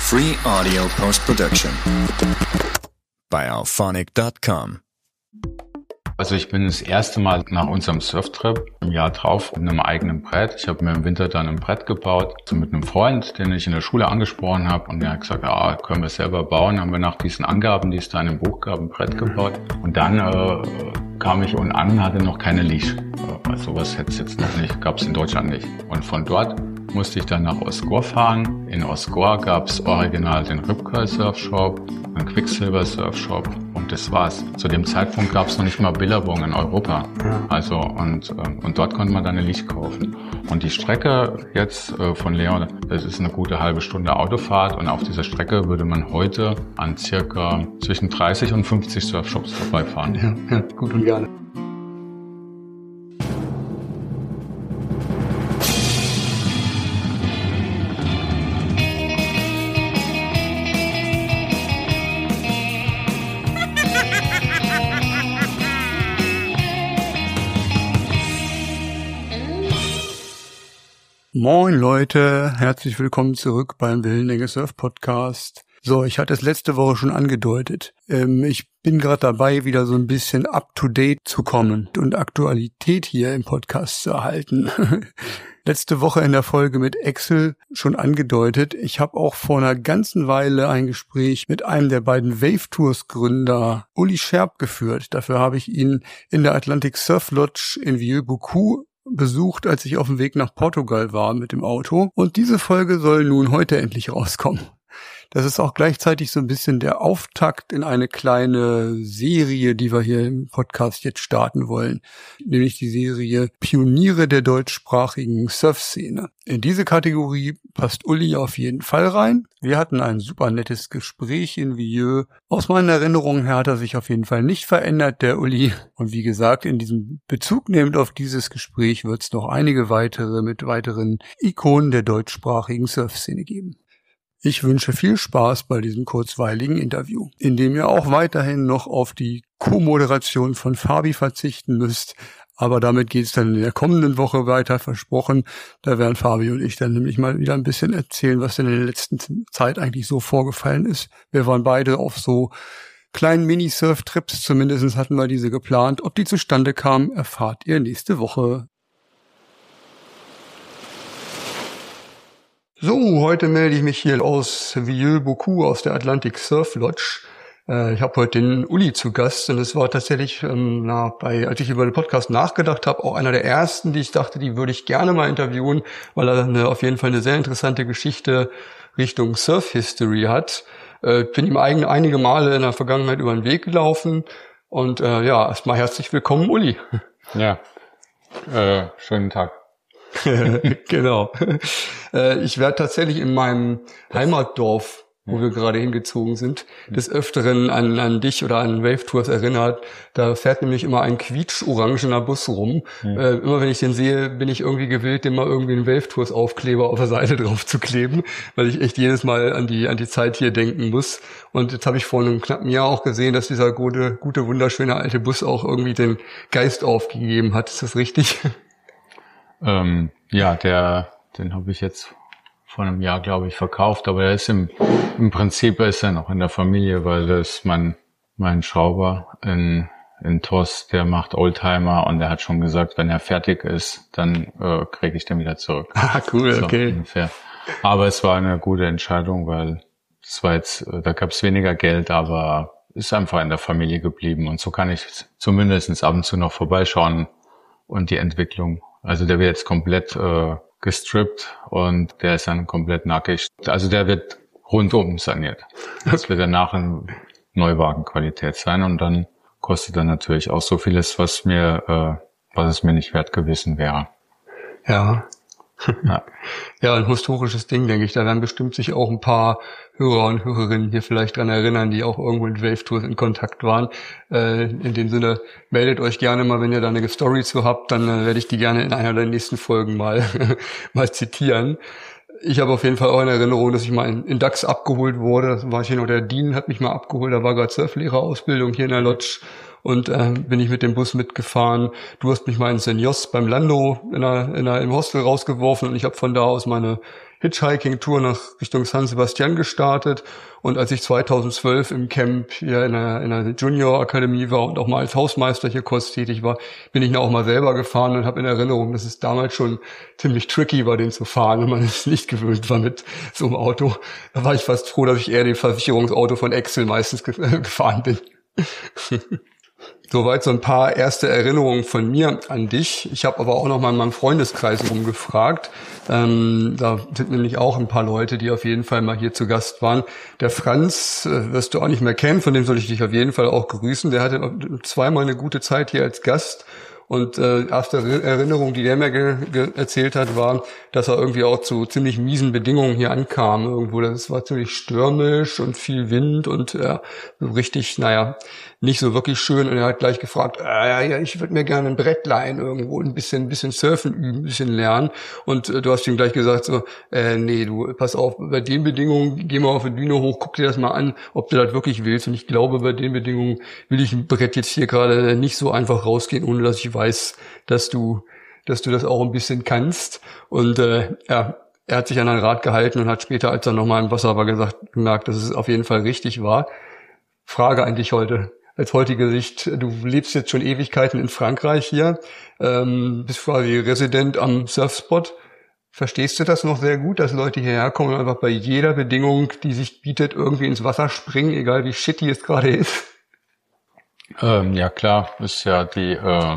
Free audio post-production by alphonic.com. Also ich bin das erste Mal nach unserem Surftrip im Jahr drauf mit einem eigenen Brett. Ich habe mir im Winter dann ein Brett gebaut, so mit einem Freund, den ich in der Schule angesprochen habe. Und der hat gesagt, ja, können wir selber bauen. Haben wir nach diesen Angaben, die es da in dem Buch gab, ein Brett gebaut. Und dann kam ich unten an, hatte noch keine Leash. Also sowas hätte es jetzt noch nicht, gab es in Deutschland nicht. Und von dort musste ich dann nach Osgore fahren. In Osgore gab es original den Rip-Curl Surfshop, einen Quicksilver Surfshop und das war's. Zu dem Zeitpunkt gab es noch nicht mal Billabong in Europa. Also und dort konnte man dann eine Leash kaufen. Und die Strecke jetzt von Leon, das ist eine gute halbe Stunde Autofahrt und auf dieser Strecke würde man heute an circa zwischen 30 und 50 Surfshops vorbeifahren. Ja, gut und gerne. Moin Leute, herzlich willkommen zurück beim Wellenlänge Surf Podcast. So, ich hatte es letzte Woche schon angedeutet. Ich bin gerade dabei, wieder so ein bisschen up-to-date zu kommen und Aktualität hier im Podcast zu erhalten. Letzte Woche in der Folge mit Axel schon angedeutet. Ich habe auch vor einer ganzen Weile ein Gespräch mit einem der beiden Wave Tours Gründer, Uli Scherb, geführt. Dafür habe ich ihn in der Atlantic Surf Lodge in Vieux-Boku besucht, als ich auf dem Weg nach Portugal war mit dem Auto. Und diese Folge soll nun heute endlich rauskommen. Das ist auch gleichzeitig so ein bisschen der Auftakt in eine kleine Serie, die wir hier im Podcast jetzt starten wollen. Nämlich die Serie Pioniere der deutschsprachigen Surfszene. In diese Kategorie passt Uli auf jeden Fall rein. Wir hatten ein super nettes Gespräch in Vieux. Aus meinen Erinnerungen her hat er sich auf jeden Fall nicht verändert, der Uli. Und wie gesagt, in diesem Bezug nehmend auf dieses Gespräch wird es noch einige weitere mit weiteren Ikonen der deutschsprachigen Surfszene geben. Ich wünsche viel Spaß bei diesem kurzweiligen Interview, in dem ihr auch weiterhin noch auf die Co-Moderation von Fabi verzichten müsst. Aber damit geht's dann in der kommenden Woche weiter, versprochen. Da werden Fabi und ich dann nämlich mal wieder ein bisschen erzählen, was denn in der letzten Zeit eigentlich so vorgefallen ist. Wir waren beide auf so kleinen Mini-Surf-Trips, zumindest hatten wir diese geplant. Ob die zustande kamen, erfahrt ihr nächste Woche. So, heute melde ich mich hier aus Vieux-Boku, aus der Atlantic Surf Lodge. Ich habe heute den Uli zu Gast und es war tatsächlich, als ich über den Podcast nachgedacht habe, auch einer der ersten, die ich dachte, die würde ich gerne mal interviewen, weil er auf jeden Fall eine sehr interessante Geschichte Richtung Surf History hat. Bin ihm einige Male in der Vergangenheit über den Weg gelaufen und erstmal herzlich willkommen, Uli. Ja, schönen Tag. Genau. Ich werde tatsächlich in meinem Heimatdorf, wo wir gerade hingezogen sind, des Öfteren an dich oder an Wave Tours erinnert. Da fährt nämlich immer ein quietsch-orangener Bus rum. Immer wenn ich den sehe, bin ich irgendwie gewillt, dem mal irgendwie einen Wave Tours Aufkleber auf der Seite drauf zu kleben, weil ich echt jedes Mal an die Zeit hier denken muss. Und jetzt habe ich vor einem knappen Jahr auch gesehen, dass dieser gute, wunderschöne alte Bus auch irgendwie den Geist aufgegeben hat. Ist das richtig? Den habe ich jetzt vor einem Jahr, glaube ich, verkauft, aber er ist im Prinzip ist er noch in der Familie, weil das ist mein Schrauber in TOS, der macht Oldtimer und der hat schon gesagt, wenn er fertig ist, dann kriege ich den wieder zurück. Ah, cool, so, okay. Ungefähr. Aber es war eine gute Entscheidung, weil es war jetzt, da gab es weniger Geld, aber ist einfach in der Familie geblieben und so kann ich zumindest ab und zu noch vorbeischauen und die Entwicklung. Also der wird jetzt komplett gestrippt und der ist dann komplett nackig. Also der wird rundum saniert. Das wird danach eine Neuwagenqualität sein und dann kostet er natürlich auch so vieles, was es mir nicht wert gewesen wäre. Ja. Ja, ein historisches Ding, denke ich. Da werden bestimmt sich auch ein paar Hörer und Hörerinnen hier vielleicht dran erinnern, die auch irgendwo mit Wave Tours in Kontakt waren. In dem Sinne, meldet euch gerne mal, wenn ihr da eine Story zu habt, dann werde ich die gerne in einer der nächsten Folgen mal zitieren. Ich habe auf jeden Fall auch in Erinnerung, dass ich mal in DAX abgeholt wurde. Das war hier noch der Dean, hat mich mal abgeholt. Da war gerade Surflehrerausbildung hier in der Lodge. Und bin ich mit dem Bus mitgefahren. Du hast mich mal in Senjos beim Lando im Hostel rausgeworfen und ich habe von da aus meine Hitchhiking-Tour nach Richtung San Sebastian gestartet. Und als ich 2012 im Camp hier in einer Junior-Akademie war und auch mal als Hausmeister hier kurz tätig war, bin ich auch mal selber gefahren und habe in Erinnerung, dass es damals schon ziemlich tricky war, den zu fahren, wenn man es nicht gewöhnt war mit so einem Auto. Da war ich fast froh, dass ich eher den Versicherungsauto von Excel meistens gefahren bin. Soweit so ein paar erste Erinnerungen von mir an dich. Ich habe aber auch noch mal in meinem Freundeskreis rumgefragt. Da sind nämlich auch ein paar Leute, die auf jeden Fall mal hier zu Gast waren. Der Franz wirst du auch nicht mehr kennen, von dem soll ich dich auf jeden Fall auch grüßen. Der hatte zweimal eine gute Zeit hier als Gast. Und erste Erinnerung, die der mir erzählt hat, war, dass er irgendwie auch zu ziemlich miesen Bedingungen hier ankam. Irgendwo, das war ziemlich stürmisch und viel Wind und so richtig, nicht so wirklich schön. Und er hat gleich gefragt, ich würde mir gerne ein Brett leihen irgendwo, ein bisschen surfen üben, ein bisschen lernen. Und du hast ihm gleich gesagt so, nee, du, pass auf, bei den Bedingungen, geh mal auf die Düne hoch, guck dir das mal an, ob du das wirklich willst. Und ich glaube, bei den Bedingungen will ich ein Brett jetzt hier gerade nicht so einfach rausgehen, ohne dass ich weiß, dass du das auch ein bisschen kannst. Und er hat sich an einen Rat gehalten und hat später, als er nochmal im Wasser war, gemerkt, dass es auf jeden Fall richtig war. Frage an dich heute, als heutige Sicht, du lebst jetzt schon Ewigkeiten in Frankreich hier, bist quasi Resident am Surfspot. Verstehst du das noch sehr gut, dass Leute hierher kommen und einfach bei jeder Bedingung, die sich bietet, irgendwie ins Wasser springen, egal wie shitty es gerade ist? Ja klar, ist ja die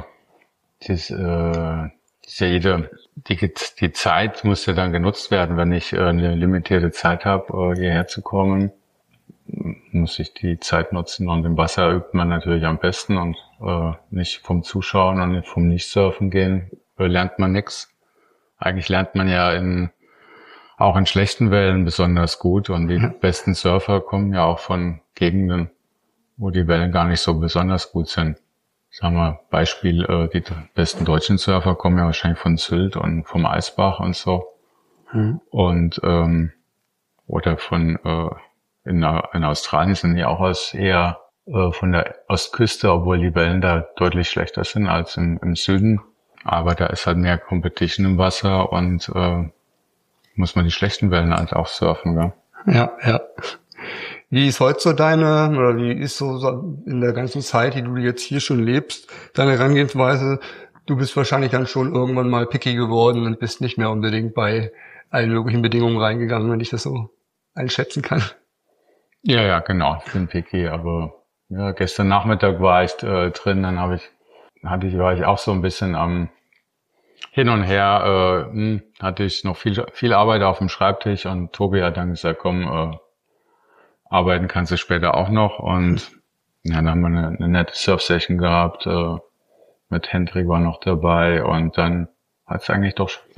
Zeit muss ja dann genutzt werden, wenn ich eine limitierte Zeit habe, hierher zu kommen, muss ich die Zeit nutzen, und im Wasser übt man natürlich am besten und nicht vom Zuschauen und vom Nicht-Surfen gehen lernt man nichts. Eigentlich lernt man ja auch in schlechten Wellen besonders gut, und die besten Surfer kommen ja auch von Gegenden, wo die Wellen gar nicht so besonders gut sind. Sagen wir Beispiel, die besten deutschen Surfer kommen ja wahrscheinlich von Sylt und vom Eisbach und so. Und oder von in Australien sind die auch eher von der Ostküste, obwohl die Wellen da deutlich schlechter sind als im Süden. Aber da ist halt mehr Competition im Wasser und muss man die schlechten Wellen halt auch surfen, gell? Ja. Wie ist heute so wie ist so in der ganzen Zeit, die du jetzt hier schon lebst, deine Herangehensweise? Du bist wahrscheinlich dann schon irgendwann mal picky geworden und bist nicht mehr unbedingt bei allen möglichen Bedingungen reingegangen, wenn ich das so einschätzen kann. Ja, genau. Ich bin picky, aber ja, gestern Nachmittag war ich drin, dann war ich auch so ein bisschen am hin und her, hatte ich noch viel Arbeit auf dem Schreibtisch, und Tobi hat dann gesagt, komm, arbeiten kannst du später auch noch, und ja, dann haben wir eine nette Surf-Session gehabt, mit Hendrik war noch dabei, und dann hat's eigentlich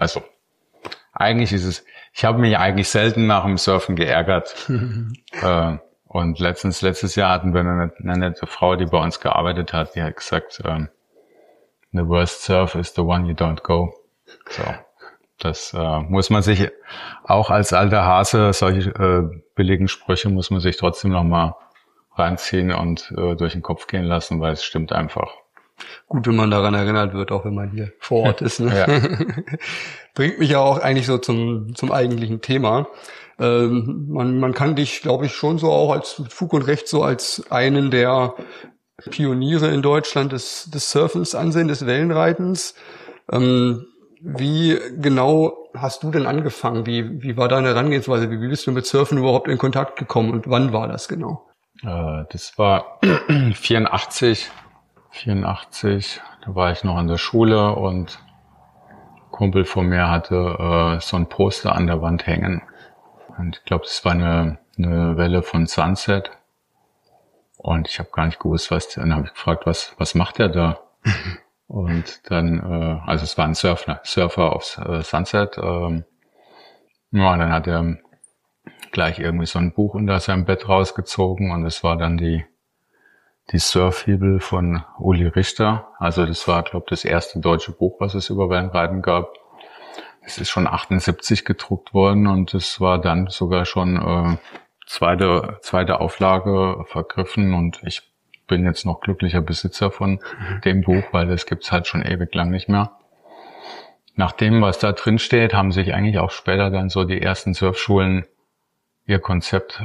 ich habe mich eigentlich selten nach dem Surfen geärgert. Und letztes Jahr hatten wir eine nette Frau, die bei uns gearbeitet hat, die hat gesagt, the worst surf is the one you don't go. So, das muss man sich auch als alter Hase, solche billigen Sprüche muss man sich trotzdem noch mal reinziehen und durch den Kopf gehen lassen, weil es stimmt einfach. Gut, wenn man daran erinnert wird, auch wenn man hier vor Ort ist. Ne? Ja. Bringt mich ja auch eigentlich so zum eigentlichen Thema. Man kann dich, glaube ich, schon so auch als Fug und Recht so als einen der Pioniere in Deutschland des Surfens ansehen, des Wellenreitens. Wie genau hast du denn angefangen? Wie war deine Herangehensweise? Wie bist du mit Surfen überhaupt in Kontakt gekommen und wann war das genau? Das war 84, da war ich noch an der Schule, und ein Kumpel von mir hatte so ein Poster an der Wand hängen. Und ich glaube, das war eine Welle von Sunset. Und ich habe gar nicht gewusst, dann habe ich gefragt, was macht der da? Und dann, also es war ein Surfer auf Sunset. Und dann hat er gleich irgendwie so ein Buch unter seinem Bett rausgezogen, und es war dann die Surfhebel von Uli Richter. Also das war, glaube ich, das erste deutsche Buch, was es über Wellenreiten gab. Es ist schon 78 gedruckt worden, und es war dann sogar schon zweite Auflage vergriffen, und ich bin jetzt noch glücklicher Besitzer von dem Buch, weil das gibt's halt schon ewig lang nicht mehr. nach dem, was da drin steht, haben sich eigentlich auch später dann so die ersten Surfschulen ihr Konzept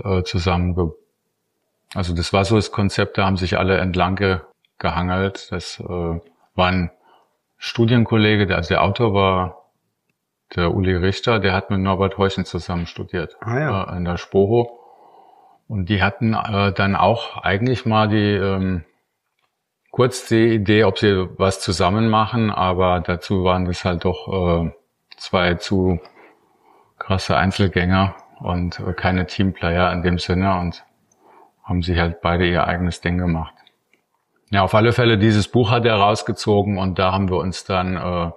also das war so das Konzept, da haben sich alle entlang gehangelt. Das war ein Studienkollege, also der Autor war der Uli Richter, der hat mit Norbert Heuchen zusammen studiert in der Spoho. Und die hatten dann auch eigentlich mal kurz die Idee, ob sie was zusammen machen, aber dazu waren das halt doch zwei zu krasse Einzelgänger und keine Teamplayer in dem Sinne und haben sich halt beide ihr eigenes Ding gemacht. Ja, auf alle Fälle, dieses Buch hat er rausgezogen und da haben wir uns dann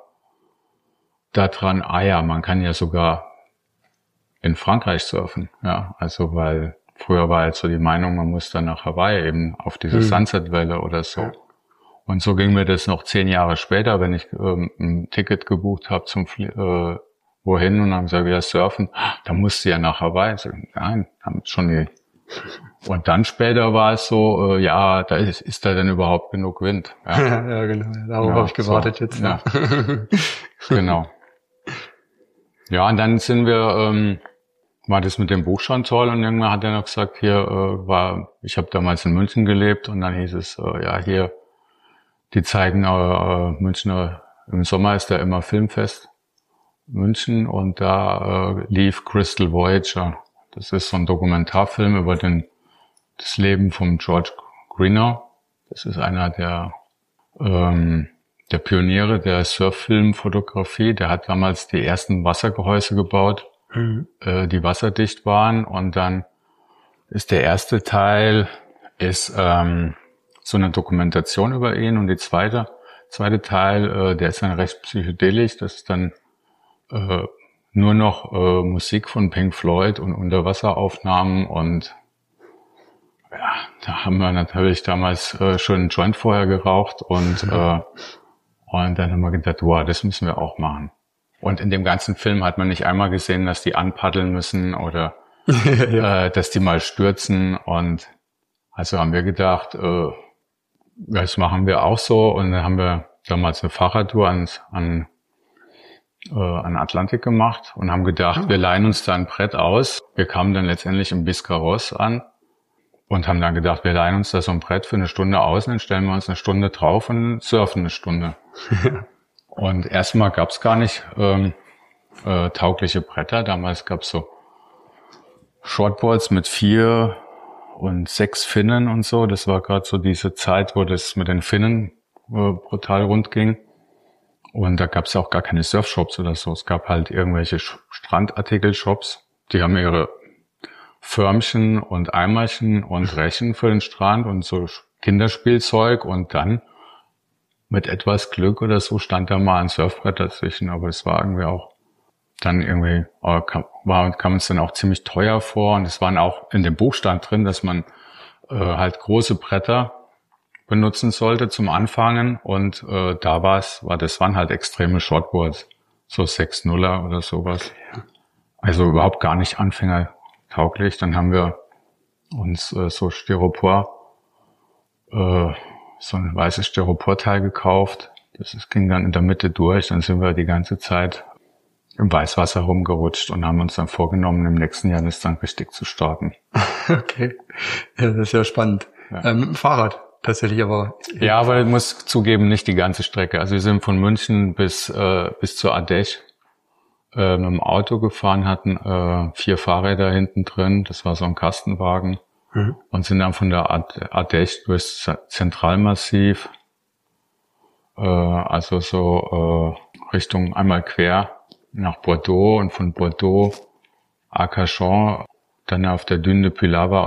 daran, man kann ja sogar in Frankreich surfen, ja, also weil früher war jetzt so die Meinung, man muss dann nach Hawaii eben auf diese Sunset-Welle oder so. Und so ging mir das noch 10 Jahre später, wenn ich ein Ticket gebucht habe zum wohin und dann gesagt, ja, surfen, da musst du ja nach Hawaii. So, nein, haben schon die. Und dann später war es so, da ist da denn überhaupt genug Wind? Ja, ja genau, darauf habe ich gewartet so, jetzt. Ja. Genau. Ja, und dann sind wir, war das mit dem Buch schon toll und irgendwann hat er noch gesagt, ich habe damals in München gelebt und dann hieß es, hier, die zeigen Münchner, im Sommer ist da immer Filmfest München und da lief Crystal Voyager. Das ist so ein Dokumentarfilm über das Leben von George Greenough. Das ist einer der Pioniere der Surffilmfotografie. Der hat damals die ersten Wassergehäuse gebaut, die wasserdicht waren. Und dann ist der erste Teil so eine Dokumentation über ihn. Und der zweite Teil, der ist dann recht psychedelisch. Das ist dann nur noch Musik von Pink Floyd und Unterwasseraufnahmen. Und ja, da haben wir natürlich damals schon einen Joint vorher geraucht und dann haben wir gedacht, wow, das müssen wir auch machen. Und in dem ganzen Film hat man nicht einmal gesehen, dass die anpaddeln müssen oder dass die mal stürzen. Und also haben wir gedacht, das machen wir auch so. Und dann haben wir damals eine Fahrradtour an Atlantik gemacht und haben gedacht, wir leihen uns da ein Brett aus. Wir kamen dann letztendlich im Biscarrosse an und haben dann gedacht, wir leihen uns da so ein Brett für 1 Stunde aus und dann stellen wir uns 1 Stunde drauf und surfen 1 Stunde. Und erstmal gab es gar nicht taugliche Bretter. Damals gab es so Shortboards mit 4 und 6 Finnen und so. Das war gerade so diese Zeit, wo das mit den Finnen brutal rund ging. Und da gab es auch gar keine Surfshops oder so. Es gab halt irgendwelche Strandartikel-Shops. Die haben ihre Förmchen und Eimerchen und Rechen für den Strand und so Kinderspielzeug. Und dann mit etwas Glück oder so stand da mal ein Surfbrett dazwischen. Aber das war irgendwie auch dann irgendwie, kam uns dann auch ziemlich teuer vor. Und es waren auch in dem Buch stand drin, dass man halt große Bretter benutzen sollte zum Anfangen und das waren halt extreme Shortboards, so 6-0er oder sowas. Also überhaupt gar nicht anfängertauglich. Dann haben wir uns so Styropor, so ein weißes Styroporteil gekauft. Das ging dann in der Mitte durch. Dann sind wir die ganze Zeit im Weißwasser rumgerutscht und haben uns dann vorgenommen, im nächsten Jahr das dann richtig zu starten. Okay, ja, das ist ja spannend. Ja. Mit dem Fahrrad. Tatsächlich aber. Ja, aber ich muss zugeben, nicht die ganze Strecke. Also wir sind von München bis zur Ardèche mit dem Auto gefahren, hatten 4 Fahrräder hinten drin. Das war so ein Kastenwagen. Und sind dann von der Ardèche durchs Zentralmassiv, also so Richtung einmal quer nach Bordeaux und von Bordeaux Arcachon. Dann auf der Dune de Pilar war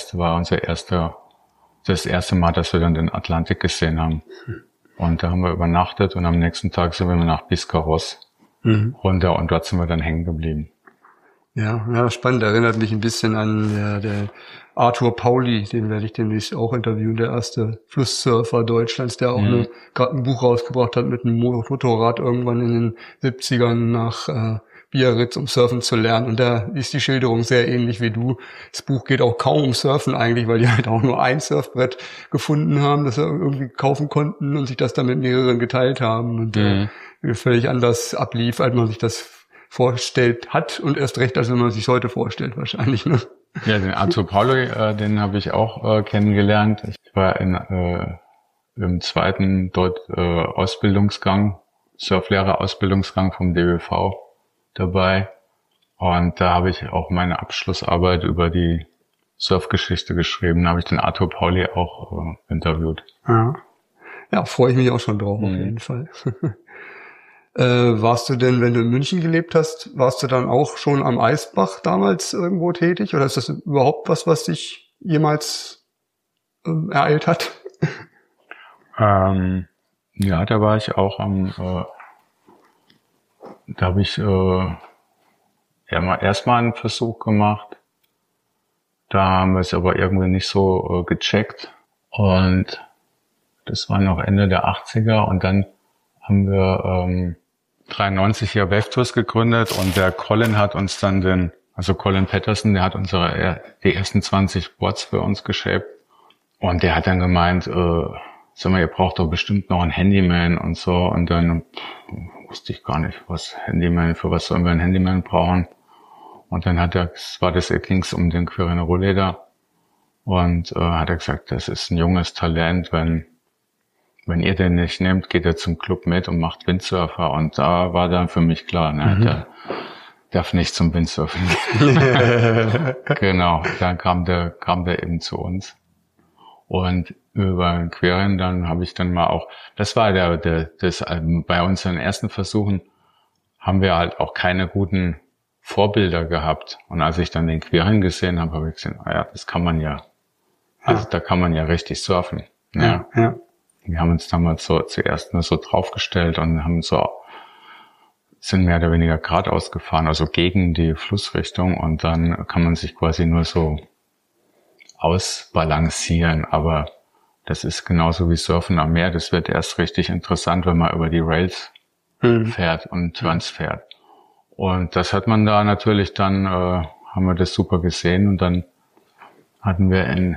das erste Mal, dass wir dann den Atlantik gesehen haben. Und da haben wir übernachtet und am nächsten Tag sind wir nach Biscarrosse runter und dort sind wir dann hängen geblieben. Ja, spannend. Erinnert mich ein bisschen an der Arthur Pauli, den werde ich demnächst auch interviewen, der erste Flusssurfer Deutschlands, der auch gerade ein Buch rausgebracht hat mit einem Motorrad irgendwann in den 70ern nach Biarritz, um Surfen zu lernen. Und da ist die Schilderung sehr ähnlich wie du. Das Buch geht auch kaum um Surfen eigentlich, weil die halt auch nur ein Surfbrett gefunden haben, das sie irgendwie kaufen konnten und sich das dann mit mehreren geteilt haben. Und völlig anders ablief, als man sich das vorstellt hat und erst recht, als wenn man sich heute vorstellt wahrscheinlich. Ne? Ja, den Arthur Pauli, den habe ich auch kennengelernt. Ich war im zweiten dort Ausbildungsgang, Surflehrer-Ausbildungsgang vom DBV dabei. Und da habe ich auch meine Abschlussarbeit über die Surfgeschichte geschrieben. Da habe ich den Arthur Pauli auch interviewt. Ja, freue ich mich auch schon drauf, auf jeden Fall. Warst du denn, wenn du in München gelebt hast, warst du dann auch schon am Eisbach damals irgendwo tätig? Oder ist das überhaupt was dich jemals ereilt hat? Ja, da war ich auch da habe ich erstmal einen Versuch gemacht. Da haben wir es aber irgendwie nicht so gecheckt. Und das war noch Ende der 80er. Und dann haben wir 93 hier Wavetours gegründet. Und der Colin hat uns dann Colin Patterson, der hat die ersten 20 Boards für uns geshaped. Und der hat dann gemeint, sag mal, ihr braucht doch bestimmt noch einen Handyman und so. Und dann wusste ich gar nicht, für was sollen wir einen Handyman brauchen. Und dann ging es um den Quirin Rohleder. Und hat er gesagt, das ist ein junges Talent, wenn ihr den nicht nehmt, geht er zum Club mit und macht Windsurfer. Und da war dann für mich klar, der darf nicht zum Windsurfen gehen. Genau, dann kam der eben zu uns. Und über den Quirin, dann habe ich dann mal auch, das war bei unseren ersten Versuchen haben wir halt auch keine guten Vorbilder gehabt. Und als ich dann den Quirin gesehen habe, habe ich gesehen, das kann man ja. Also da kann man ja richtig surfen. Ja. Wir haben uns damals zuerst nur so draufgestellt und sind mehr oder weniger geradeaus gefahren, also gegen die Flussrichtung, und dann kann man sich quasi nur so ausbalancieren, aber das ist genauso wie Surfen am Meer. Das wird erst richtig interessant, wenn man über die Rails fährt und Turns fährt. Und das hat man da natürlich dann, haben wir das super gesehen, und dann hatten wir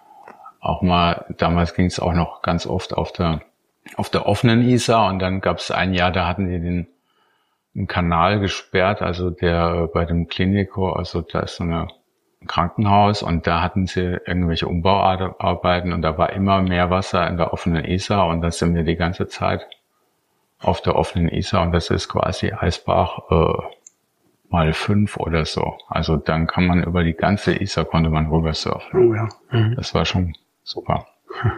damals ging es auch noch ganz oft auf der offenen Isar, und dann gab es ein Jahr, da hatten die den Kanal gesperrt, also der bei dem Klinico, also da ist so ein Krankenhaus, und da hatten sie irgendwelche Umbauarbeiten, und da war immer mehr Wasser in der offenen Isar, und da sind wir die ganze Zeit auf der offenen Isar, und das ist quasi Eisbach mal 5 oder so. Also dann kann man über die ganze Isar konnte man rüber surfen. Oh ja. Das war schon super.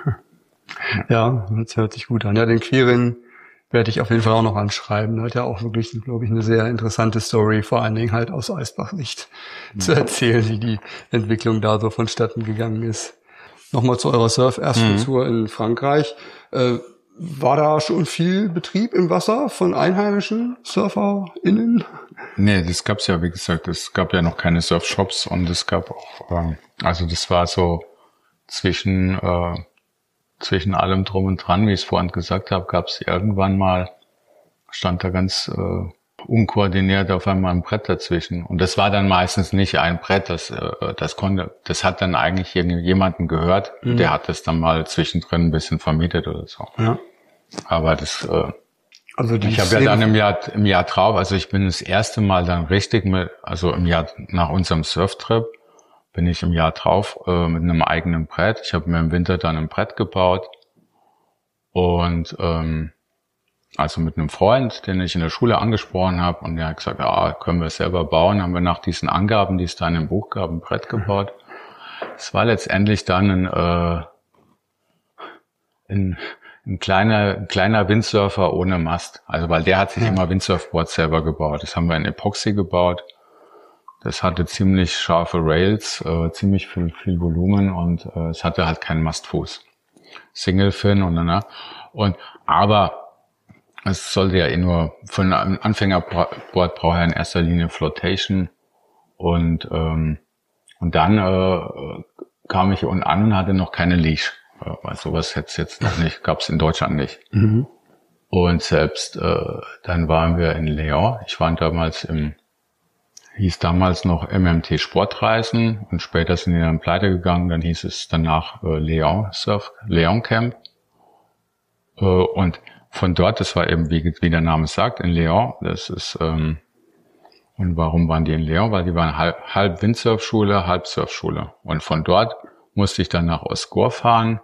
Ja, das hört sich gut an. Ja, den Quirin werde ich auf jeden Fall auch noch anschreiben. Hat ja auch wirklich, glaube ich, eine sehr interessante Story, vor allen Dingen halt aus Eisbach-Sicht zu erzählen, wie die Entwicklung da so vonstatten gegangen ist. Nochmal zu eurer Surf-Ersten-Tour in Frankreich. War da schon viel Betrieb im Wasser von einheimischen SurferInnen? Nee, das gab's ja, wie gesagt, es gab ja noch keine Surfshops, und es gab auch, also das war so zwischen allem drum und dran, wie ich es vorhin gesagt habe, gab's irgendwann mal, stand da ganz unkoordiniert auf einmal ein Brett dazwischen. Und das war dann meistens nicht ein Brett, das hat dann eigentlich jemanden gehört, der hat das dann mal zwischendrin ein bisschen vermietet oder so. Ja. Aber ich habe ja dann im Jahr drauf, also ich bin das erste Mal dann richtig im Jahr nach unserem Surftrip, bin ich im Jahr drauf mit einem eigenen Brett. Ich habe mir im Winter dann ein Brett gebaut, und also mit einem Freund, den ich in der Schule angesprochen habe, und der hat gesagt, können wir es selber bauen. Haben wir nach diesen Angaben, die es da in dem Buch gab, ein Brett gebaut. Es war letztendlich dann ein kleiner Windsurfer ohne Mast. Also weil der hat sich immer Windsurfboards selber gebaut. Das haben wir in Epoxy gebaut. Das hatte ziemlich scharfe Rails, ziemlich viel Volumen, und es hatte halt keinen Mastfuß. Single Fin aber es sollte ja nur, für ein Anfängerboard braucht er in erster Linie Flotation, und dann kam ich unten an und hatte noch keine Leash. Weil sowas jetzt noch nicht, gab's in Deutschland nicht. Und selbst dann waren wir in Leon. Ich war hieß damals noch MMT Sportreisen, und später sind die dann pleite gegangen. Dann hieß es danach Leon Camp. Und von dort, das war eben, wie der Name sagt, in Léon. Das ist, und warum waren die in Léon? Weil die waren halb Windsurfschule, halb Surfschule. Und von dort musste ich dann nach Osgore fahren.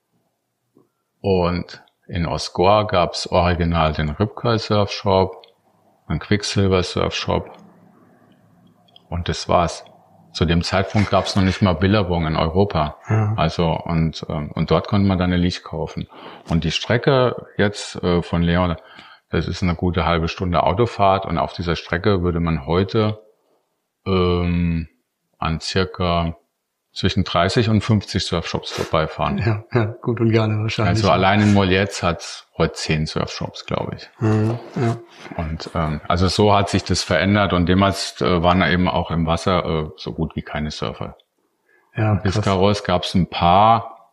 Und in Osgore gab's original den Rip-Curl Surfshop, einen Quicksilver Surfshop. Und das war's. Zu dem Zeitpunkt gab's noch nicht mal Billabong in Europa. Ja. Also, und dort konnte man dann eine Leash kaufen. Und die Strecke jetzt von Léon, das ist eine gute halbe Stunde Autofahrt. Und auf dieser Strecke würde man heute an circa zwischen 30 und 50 Surfshops vorbeifahren. Ja, gut und gerne wahrscheinlich. Also allein in Molletz hat's heute 10 Surfshops, glaube ich. Ja. Und also so hat sich das verändert und damals waren eben auch im Wasser so gut wie keine Surfer. Ja, Biscarrosse gab's ein paar,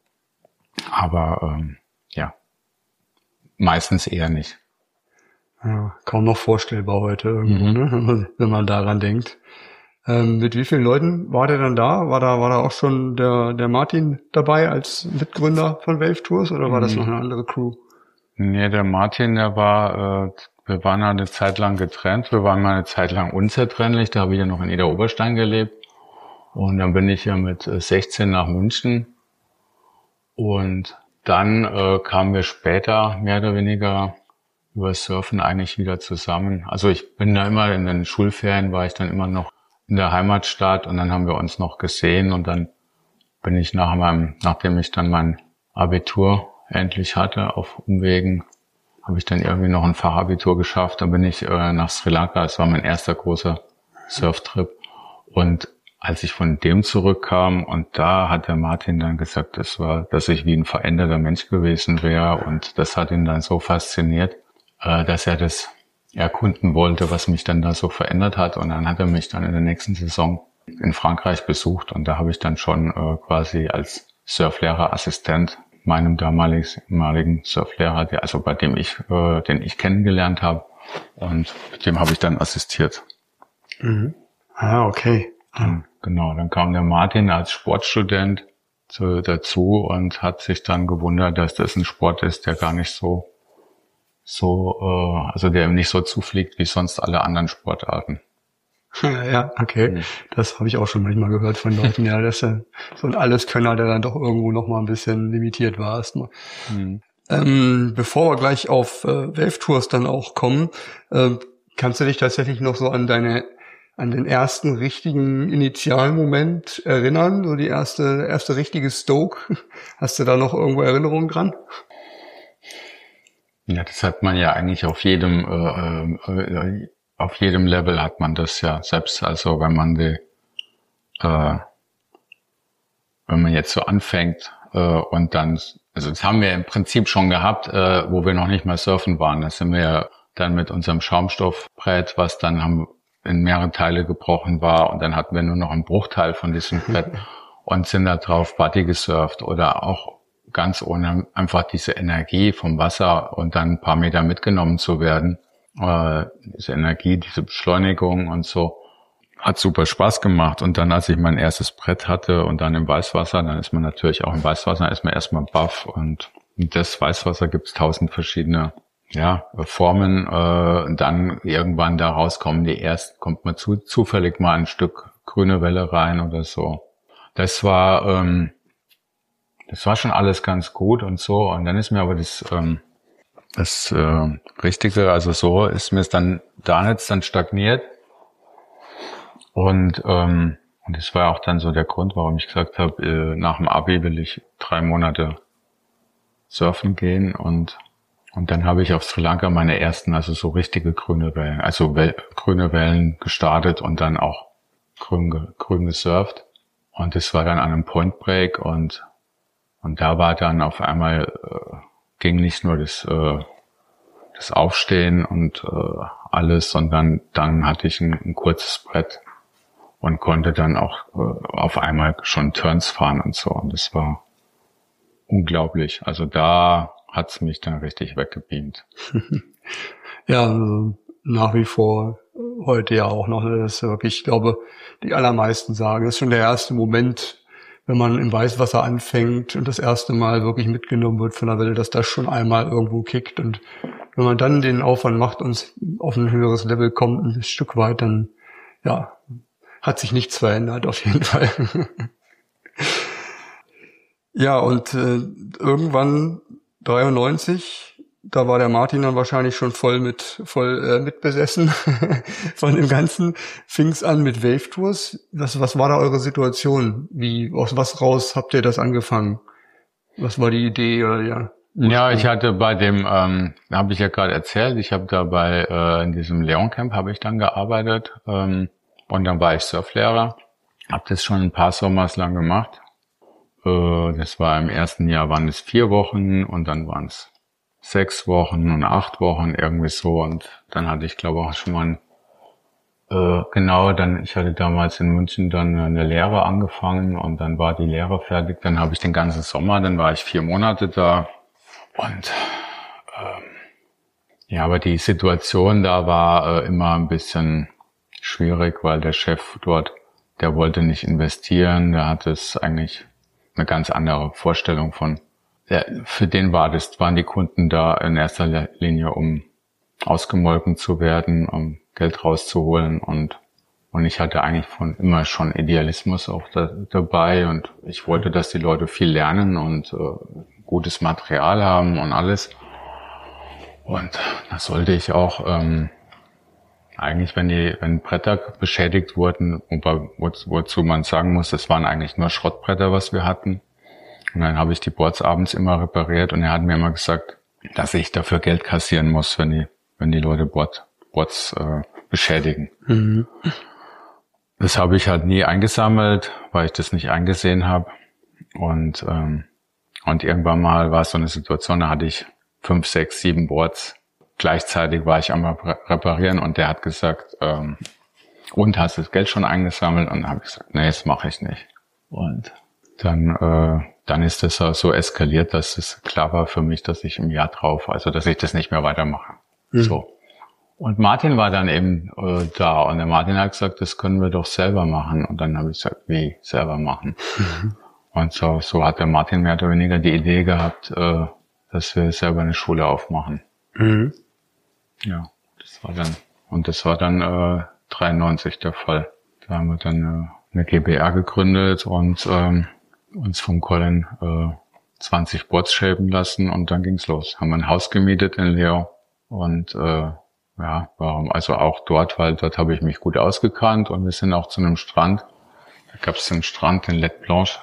aber meistens eher nicht. Ja, kaum noch vorstellbar heute irgendwo, ne? Wenn man daran denkt. Mit wie vielen Leuten war der dann da? War da auch schon der Martin dabei als Mitgründer von Wave Tours oder war das noch eine andere Crew? Nee, der Martin, wir waren eine Zeit lang getrennt. Wir waren mal eine Zeit lang unzertrennlich. Da habe ich ja noch in Eder Oberstein gelebt. Und dann bin ich ja mit 16 nach München. Und dann kamen wir später mehr oder weniger über Surfen eigentlich wieder zusammen. Also ich bin da immer in den Schulferien, war ich dann immer noch in der Heimatstadt und dann haben wir uns noch gesehen und dann bin ich nachdem ich dann mein Abitur endlich hatte auf Umwegen, habe ich dann irgendwie noch ein Fachabitur geschafft. Dann bin ich nach Sri Lanka, das war mein erster großer Surftrip und als ich von dem zurückkam und da hat der Martin dann gesagt, dass ich wie ein veränderter Mensch gewesen wäre und das hat ihn dann so fasziniert, dass er das erkunden wollte, was mich dann da so verändert hat. Und dann hat er mich dann in der nächsten Saison in Frankreich besucht. Und da habe ich dann schon quasi als Surflehrerassistent meinem damaligen Surflehrer, den ich kennengelernt habe. Und mit dem habe ich dann assistiert. Mhm. Ah, okay. Genau, dann kam der Martin als Sportstudent dazu und hat sich dann gewundert, dass das ein Sport ist, der gar nicht also der ihm nicht so zufliegt wie sonst alle anderen Sportarten. Ja, okay. Das habe ich auch schon manchmal gehört von Leuten, ja, dass so ein Alleskönner, der dann doch irgendwo noch mal ein bisschen limitiert war erstmal. Bevor wir gleich auf Wave Tours dann auch kommen, kannst du dich tatsächlich noch so an den ersten richtigen Initialmoment erinnern? So die erste richtige Stoke? Hast du da noch irgendwo Erinnerungen dran? Ja, das hat man ja eigentlich auf jedem Level hat man das ja, selbst also wenn man jetzt so anfängt und dann, also das haben wir im Prinzip schon gehabt, wo wir noch nicht mal surfen waren, da sind wir ja dann mit unserem Schaumstoffbrett, was dann in mehrere Teile gebrochen war und dann hatten wir nur noch einen Bruchteil von diesem Brett und sind da drauf Buddy gesurft oder auch ganz ohne einfach diese Energie vom Wasser und dann ein paar Meter mitgenommen zu werden. Diese Energie, diese Beschleunigung und so, hat super Spaß gemacht. Und dann, als ich mein erstes Brett hatte und dann im Weißwasser, dann ist man natürlich auch im Weißwasser, ist man erstmal baff. Und das Weißwasser gibt's 1000 verschiedene Formen. Dann irgendwann da rauskommen kommt man zufällig mal ein Stück grüne Welle rein oder so. Das war schon alles ganz gut und so. Und dann ist mir aber das Richtige, also so ist mir es dann stagniert. Und das war auch dann so der Grund, warum ich gesagt habe, nach dem Abi will ich 3 Monate surfen gehen. Und dann habe ich auf Sri Lanka meine ersten, also so richtige grüne Wellen, grüne Wellen gestartet und dann auch grün gesurft. Und das war dann an einem Point Break und da war dann auf einmal, ging nicht nur das Aufstehen und alles, sondern dann hatte ich ein kurzes Brett und konnte dann auch auf einmal schon Turns fahren und so. Und das war unglaublich. Also da hat's mich dann richtig weggebeamt. Ja, also nach wie vor heute ja auch noch. Das ist wirklich, ich glaube, die allermeisten sagen, das ist schon der erste Moment, wenn man im Weißwasser anfängt und das erste Mal wirklich mitgenommen wird von der Welle, dass das schon einmal irgendwo kickt. Und wenn man dann den Aufwand macht und auf ein höheres Level kommt, ein Stück weit, dann ja, hat sich nichts verändert auf jeden Fall. Ja, und irgendwann 93, da war der Martin dann wahrscheinlich schon voll mitbesessen von dem Ganzen. Fing's an mit Wave Tours. Was war da eure Situation? Aus was raus habt ihr das angefangen? Was war die Idee oder ja? Ja, ich hatte bei dem, habe ich ja gerade erzählt, ich habe da in diesem Leon Camp habe ich dann gearbeitet und dann war ich Surflehrer. Habe das schon ein paar Sommers lang gemacht. Das war im ersten Jahr waren es 4 Wochen und dann waren es 6 Wochen und 8 Wochen irgendwie so und dann hatte ich glaube auch schon mal ich hatte damals in München dann eine Lehre angefangen und dann war die Lehre fertig, dann habe ich den ganzen Sommer, dann war ich 4 Monate da und ja, aber die Situation da war immer ein bisschen schwierig, weil der Chef dort, der wollte nicht investieren, der hatte es eigentlich eine ganz andere Vorstellung von. Ja, für den waren die Kunden da in erster Linie, um ausgemolken zu werden, um Geld rauszuholen und ich hatte eigentlich von immer schon Idealismus auch dabei und ich wollte, dass die Leute viel lernen und gutes Material haben und alles. Und das sollte ich auch eigentlich, wenn Bretter beschädigt wurden, wozu man sagen muss, das waren eigentlich nur Schrottbretter, was wir hatten. Und dann habe ich die Boards abends immer repariert und er hat mir immer gesagt, dass ich dafür Geld kassieren muss, wenn die Leute Boards beschädigen. Mhm. Das habe ich halt nie eingesammelt, weil ich das nicht eingesehen habe. Und irgendwann mal war es so eine Situation, da hatte ich 5, 6, 7 Boards. Gleichzeitig war ich am Reparieren und der hat gesagt, und hast du das Geld schon eingesammelt? Und dann habe ich gesagt, nee, das mache ich nicht. Und dann ist das so eskaliert, dass es klar war für mich, dass ich im Jahr drauf, also dass ich das nicht mehr weitermache. Mhm. So. Und Martin war dann eben da und der Martin hat gesagt, das können wir doch selber machen. Und dann habe ich gesagt, wie selber machen? Mhm. Und so hat der Martin mehr oder weniger die Idee gehabt, dass wir selber eine Schule aufmachen. Mhm. Ja, das war dann 93 der Fall. Da haben wir dann eine GbR gegründet und uns vom Colin 20 Boards shapen lassen und dann ging's los. Haben wir ein Haus gemietet in Leon und warum? Also auch dort, weil dort habe ich mich gut ausgekannt und wir sind auch zu einem Strand. Da gab es einen Strand in Les Blanches,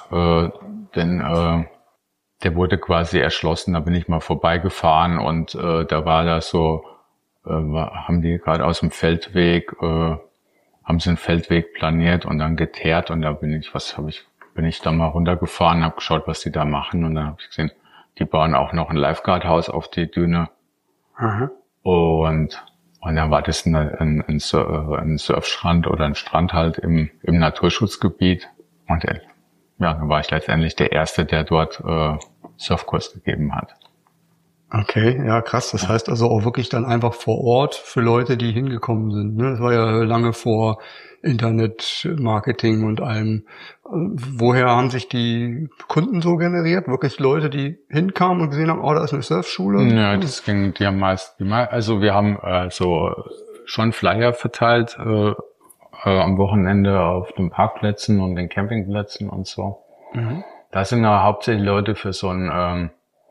der wurde quasi erschlossen. Da bin ich mal vorbeigefahren und da war da so, haben die gerade aus dem Feldweg, haben sie einen Feldweg planiert und dann geteert und da bin ich da mal runtergefahren, habe geschaut, was die da machen und dann habe ich gesehen, die bauen auch noch ein Lifeguard-Haus auf die Düne. Mhm. Und dann war das ein Surfstrand oder ein Strand halt im Naturschutzgebiet. Und dann war ich letztendlich der Erste, der dort Surfkurs gegeben hat. Okay, ja krass. Das heißt also auch wirklich dann einfach vor Ort für Leute, die hingekommen sind. Ne? Das war ja lange vor Internet, Marketing und allem. Woher haben sich die Kunden so generiert? Wirklich Leute, die hinkamen und gesehen haben, oh, da ist eine Surfschule? Ja, die haben also wir haben schon Flyer verteilt am Wochenende auf den Parkplätzen und den Campingplätzen und so. Mhm. Da sind ja hauptsächlich Leute für so einen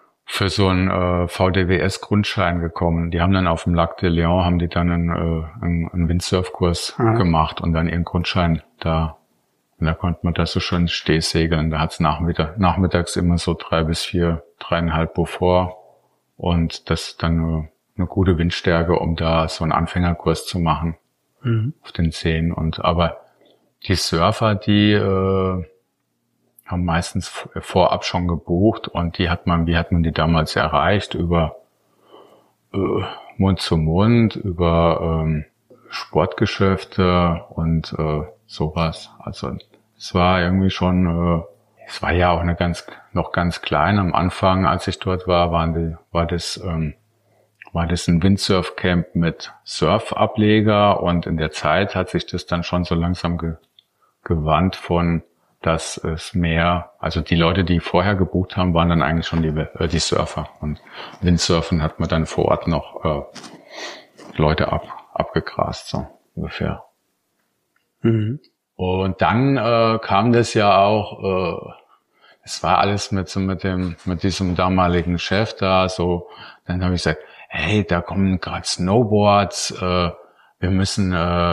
VDWS-Grundschein gekommen. Die haben dann auf dem Lac de Léon haben die dann einen Windsurfkurs gemacht und dann ihren Grundschein da. Und da konnte man da so schön Stehsegeln. Da hat's nachmittags immer so 3 bis 4, 3,5 Beaufort. Und das ist dann eine gute Windstärke, um da so einen Anfängerkurs zu machen auf den Seen. Aber die Surfer, die haben meistens vorab schon gebucht und wie hat man die damals erreicht? Über Mund zu Mund, über Sportgeschäfte und sowas. Also es war irgendwie schon, es war ja auch noch ganz klein. Am Anfang, als ich dort war, war das ein Windsurfcamp mit Surfableger und in der Zeit hat sich das dann schon so langsam gewandt von dass es mehr, also die Leute, die vorher gebucht haben, waren dann eigentlich schon die Surfer. Und Windsurfen hat man dann vor Ort noch Leute abgegrast, so ungefähr. Mhm. Und dann kam das ja auch, es war alles mit diesem damaligen Chef da, so, dann habe ich gesagt, hey, da kommen gerade Snowboards, wir müssen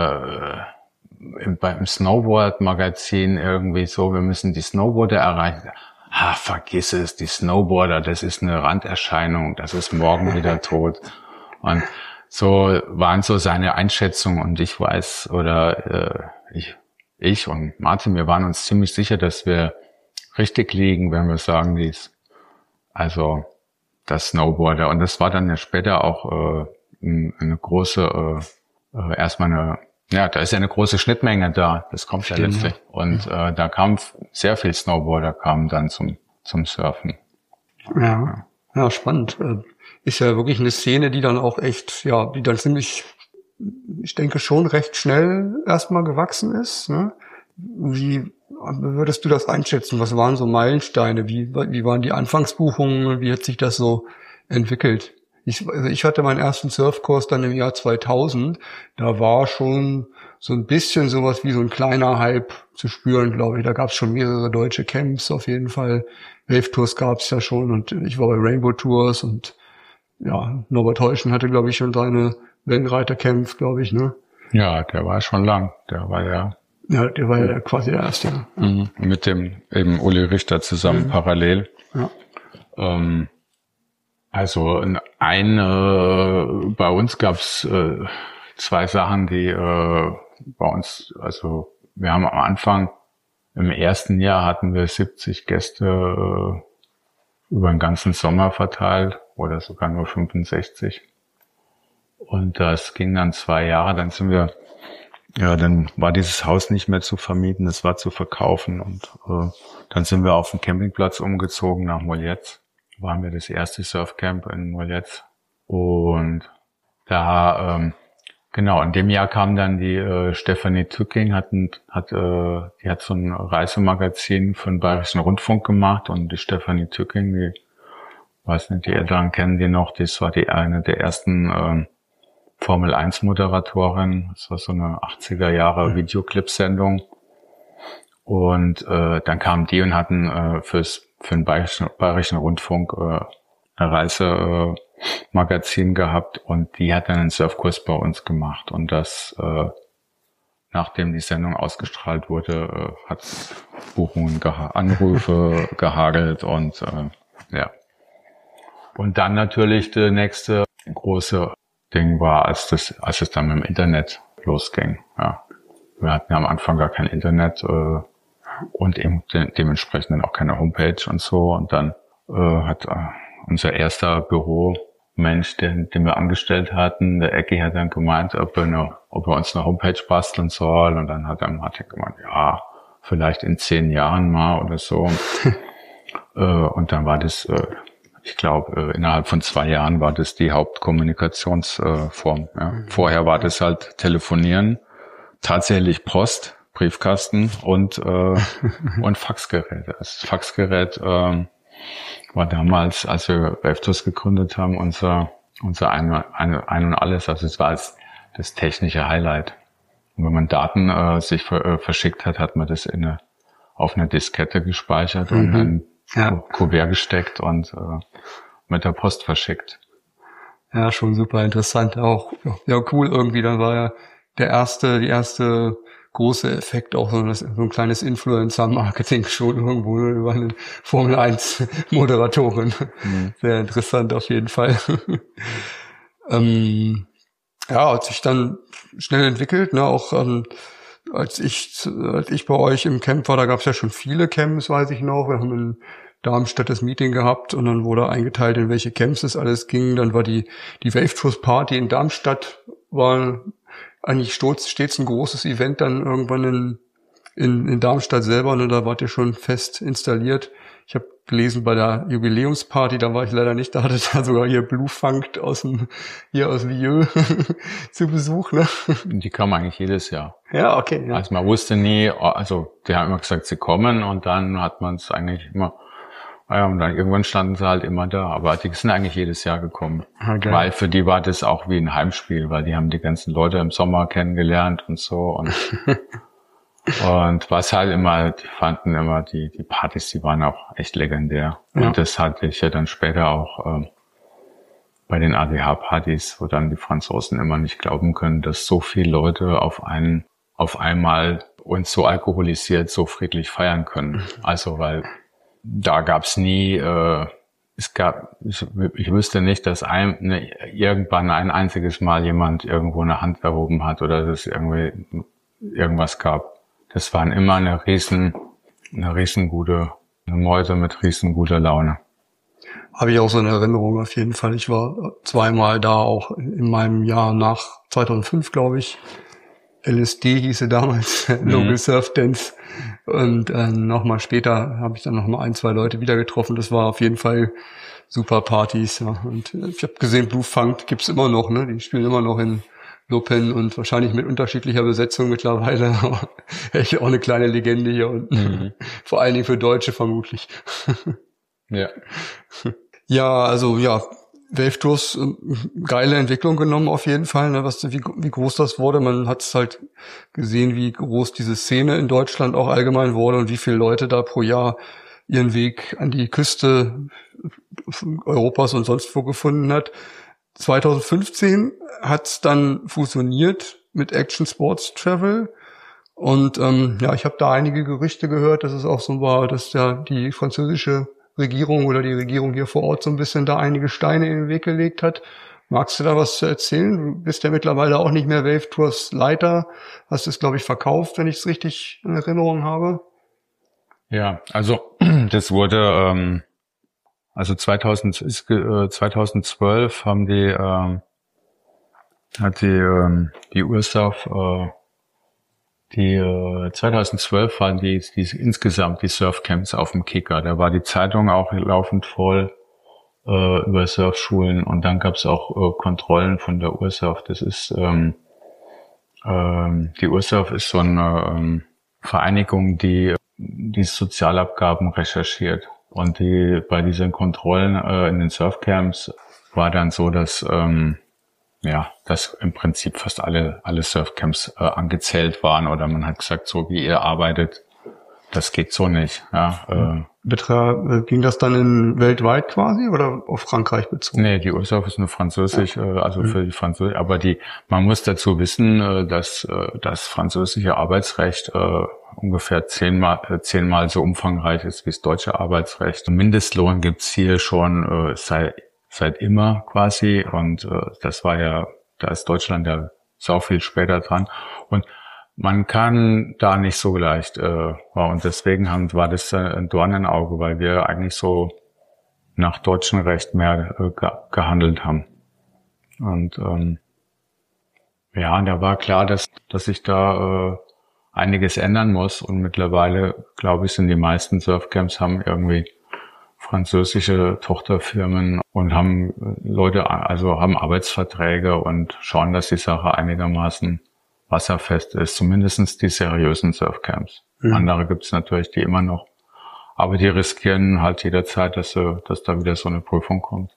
beim Snowboard-Magazin irgendwie so, wir müssen die Snowboarder erreichen. Vergiss es, die Snowboarder, das ist eine Randerscheinung, das ist morgen wieder tot. Und so waren so seine Einschätzungen, und ich weiß, oder ich und Martin, wir waren uns ziemlich sicher, dass wir richtig liegen, wenn wir sagen, also das Snowboarder. Und das war dann ja später auch eine große, da ist ja eine große Schnittmenge da, das kommt ja letztlich. Und da kam sehr viel Snowboarder, kamen dann zum Surfen. Ja, spannend. Ist ja wirklich eine Szene, die dann auch echt, die dann ziemlich, ich denke schon recht schnell erstmal gewachsen ist, ne? Wie würdest du das einschätzen? Was waren so Meilensteine? Wie waren die Anfangsbuchungen? Wie hat sich das so entwickelt? Ich hatte meinen ersten Surfkurs dann im Jahr 2000. Da war schon so ein bisschen sowas wie so ein kleiner Hype zu spüren, glaube ich. Da gab es schon mehrere deutsche Camps auf jeden Fall. Wave Tours gab es ja schon, und ich war bei Rainbow Tours, und Norbert Heuschen hatte, glaube ich, schon seine Wellenreiter-Camps, glaube ich, ne? Ja, der war schon lang. Der war ja quasi der Erste. Mit dem eben Uli Richter zusammen parallel. Ja. Also bei uns gab's 2 Sachen, die bei uns, also wir haben am Anfang, im ersten Jahr hatten wir 70 Gäste über den ganzen Sommer verteilt, oder sogar nur 65. Und das ging dann 2 Jahre, dann war dieses Haus nicht mehr zu vermieten, es war zu verkaufen, und dann sind wir auf den Campingplatz umgezogen nach Moljetz. Waren wir das erste Surfcamp in Moljetz. Und da, in dem Jahr kam dann die Stefanie Tücking, die hat so ein Reisemagazin für den Bayerischen Rundfunk gemacht, und die Stefanie Tücking, weiß nicht, die Eltern kennen die noch, das war eine der ersten Formel-1-Moderatorin. Das war so eine 80er Jahre Videoclip-Sendung. Und dann kamen die und hatten für den Bayerischen Rundfunk ein Reisemagazin gehabt, und die hat dann einen Surfkurs bei uns gemacht. Und das, nachdem die Sendung ausgestrahlt wurde, hat Buchungen, Anrufe gehagelt, und Und dann natürlich der nächste große Ding war, als es dann mit dem Internet losging. Ja. Wir hatten ja am Anfang gar kein Internet und eben dementsprechend dann auch keine Homepage und so. Und dann hat unser erster Büromensch, den wir angestellt hatten, der Ecki, hat dann gemeint, ob er uns eine Homepage basteln soll. Und dann hat Martin gemeint, ja, vielleicht in 10 Jahren mal oder so. Und dann war das, ich glaube, innerhalb von 2 Jahren war das die Hauptkommunikationsform. Ja. Vorher war das halt Telefonieren, tatsächlich Post, Briefkasten und Faxgeräte. Das Faxgerät war damals, als wir Wave Tours gegründet haben, unser Ein und Alles. Also es war das technische Highlight. Und wenn man Daten sich verschickt hat, hat man das auf eine Diskette gespeichert und ein Kuvert gesteckt und mit der Post verschickt. Ja, schon super interessant auch. Ja, cool irgendwie. Dann war ja die erste große Effekt auch so ein kleines Influencer-Marketing schon irgendwo über eine Formel-1-Moderatorin. Sehr interessant auf jeden Fall. Hat sich dann schnell entwickelt, ne, auch als ich bei euch im Camp war, da gab es ja schon viele Camps, weiß ich noch. Wir haben in Darmstadt das Meeting gehabt und dann wurde eingeteilt, in welche Camps es alles ging. Dann war die Wave Tours Party in Darmstadt, war eigentlich stets ein großes Event dann irgendwann in Darmstadt selber, ne, da wart ihr schon fest installiert. Ich habe gelesen bei der Jubiläumsparty, da war ich leider nicht, da hatte da sogar hier Blue Funk aus Vieux zu Besuch, ne? Die kommen eigentlich jedes Jahr. Ja, okay. Ja. Also man wusste nie, also die haben immer gesagt, sie kommen und dann hat man es eigentlich immer, ja, und dann irgendwann standen sie halt immer da, aber die sind eigentlich jedes Jahr gekommen. Okay. Weil für die war das auch wie ein Heimspiel, weil die haben die ganzen Leute im Sommer kennengelernt und so und und was halt immer, die fanden immer die Partys, die waren auch echt legendär. Ja. Und das hatte ich ja dann später auch bei den ADH-Partys, wo dann die Franzosen immer nicht glauben können, dass so viele Leute auf einmal und so alkoholisiert so friedlich feiern können. Also weil da gab's nie, ich wüsste nicht, dass irgendwann ein einziges Mal jemand irgendwo eine Hand erhoben hat oder dass es irgendwie irgendwas gab. Das waren immer eine riesenguter Meute mit riesenguter Laune. Habe ich auch so eine Erinnerung auf jeden Fall. Ich war zweimal da, auch in meinem Jahr nach 2005, glaube ich. LSD hieße damals, Local Surf Dance. Und nochmal später habe ich dann nochmal 1, 2 Leute wieder getroffen. Das war auf jeden Fall super Partys. Ja. Und ich habe gesehen, Blue Funk gibt's immer noch, ne? Die spielen immer noch in Lopen und wahrscheinlich mit unterschiedlicher Besetzung mittlerweile. Echt auch eine kleine Legende hier unten. Vor allen Dingen für Deutsche vermutlich. Ja. Ja, also ja, Wave Tours, geile Entwicklung genommen auf jeden Fall, ne, wie groß das wurde. Man hat es halt gesehen, wie groß diese Szene in Deutschland auch allgemein wurde und wie viele Leute da pro Jahr ihren Weg an die Küste Europas und sonst wo gefunden hat. 2015 hat es dann fusioniert mit Action Sports Travel und ja, ich habe da einige Gerüchte gehört, dass es auch so war, dass ja die französische Regierung oder die Regierung hier vor Ort so ein bisschen da einige Steine in den Weg gelegt hat. Magst du da was zu erzählen? Du bist ja mittlerweile auch nicht mehr Wave Tours Leiter. Hast es, glaube ich, verkauft, wenn ich es richtig in Erinnerung habe. Ja, also das wurde, also 2012 haben hat die URSAF 2012 waren die insgesamt die Surfcamps auf dem Kicker. Da war die Zeitung auch laufend voll über Surfschulen und dann gab es auch Kontrollen von der URSAF. Das ist die URSAF ist so eine Vereinigung, die Sozialabgaben recherchiert. Und bei diesen Kontrollen in den Surfcamps war dann so, dass dass im Prinzip fast alle Surfcamps angezählt waren oder man hat gesagt, so wie ihr arbeitet, das geht so nicht. Ja, ging das dann weltweit quasi oder auf Frankreich bezogen? Nee, die URSAF ist nur französisch, also für die Französisch, aber man muss dazu wissen, dass das französische Arbeitsrecht ungefähr 10-mal so umfangreich ist wie das deutsche Arbeitsrecht. Mindestlohn gibt's hier schon seit immer quasi und da ist Deutschland ja sau viel später dran und man kann da nicht so leicht und deswegen war das ein Dornenauge, weil wir eigentlich so nach deutschem Recht mehr gehandelt haben und und da war klar, dass sich da einiges ändern muss und mittlerweile, glaube ich, sind die meisten Surfcamps haben irgendwie französische Tochterfirmen und haben haben Arbeitsverträge und schauen, dass die Sache einigermaßen wasserfest ist, zumindest die seriösen Surfcamps. Andere gibt's natürlich, die immer noch, aber die riskieren halt jederzeit, dass da wieder so eine Prüfung kommt.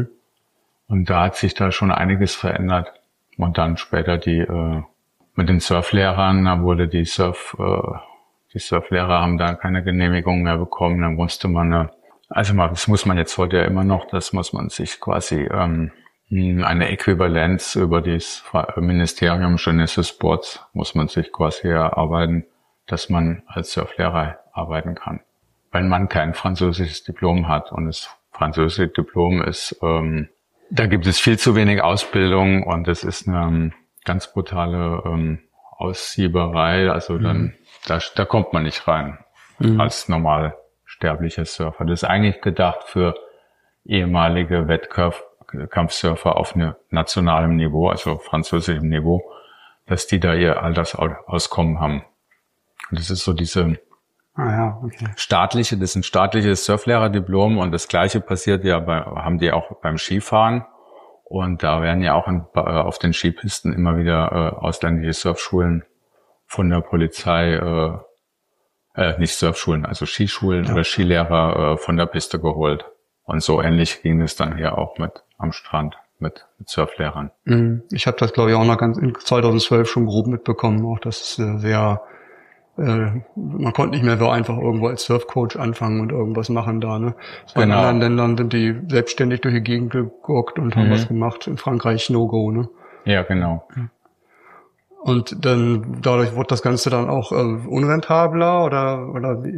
Und da hat sich da schon einiges verändert. Und dann später mit den Surflehrern, da wurde die Surflehrer haben da keine Genehmigung mehr bekommen, dann musste man das muss man jetzt heute ja immer noch, das muss man sich quasi eine Äquivalenz über das Ministerium Jeunesse Sports muss man sich quasi erarbeiten, dass man als Surflehrer arbeiten kann. Wenn man kein französisches Diplom hat und das französische Diplom ist, da gibt es viel zu wenig Ausbildung und es ist eine ganz brutale Aussieberei, also dann da kommt man nicht rein als normal sterblicher Surfer. Das ist eigentlich gedacht für ehemalige Wettkampfsurfer auf nationalem Niveau, also französischem Niveau, dass die da ihr Altersauskommen haben. Und das ist so diese Ah ja, okay. Das ist ein staatliches Surflehrerdiplom und das Gleiche passiert ja haben die auch beim Skifahren. Und da werden ja auch auf den Skipisten immer wieder ausländische Surfschulen von der Polizei, nicht Surfschulen, also Skischulen oder Skilehrer von der Piste geholt. Und so ähnlich ging es dann hier auch am Strand mit Surflehrern. Ich habe das, glaube ich, auch noch ganz in 2012 schon grob mitbekommen. Auch das ist sehr, man konnte nicht mehr so einfach irgendwo als Surfcoach anfangen und irgendwas machen da. Ne? In anderen Ländern sind die selbstständig durch die Gegend geguckt und haben was gemacht. In Frankreich No-Go, ne? Ja, genau. Und dann dadurch wurde das Ganze dann auch unrentabler oder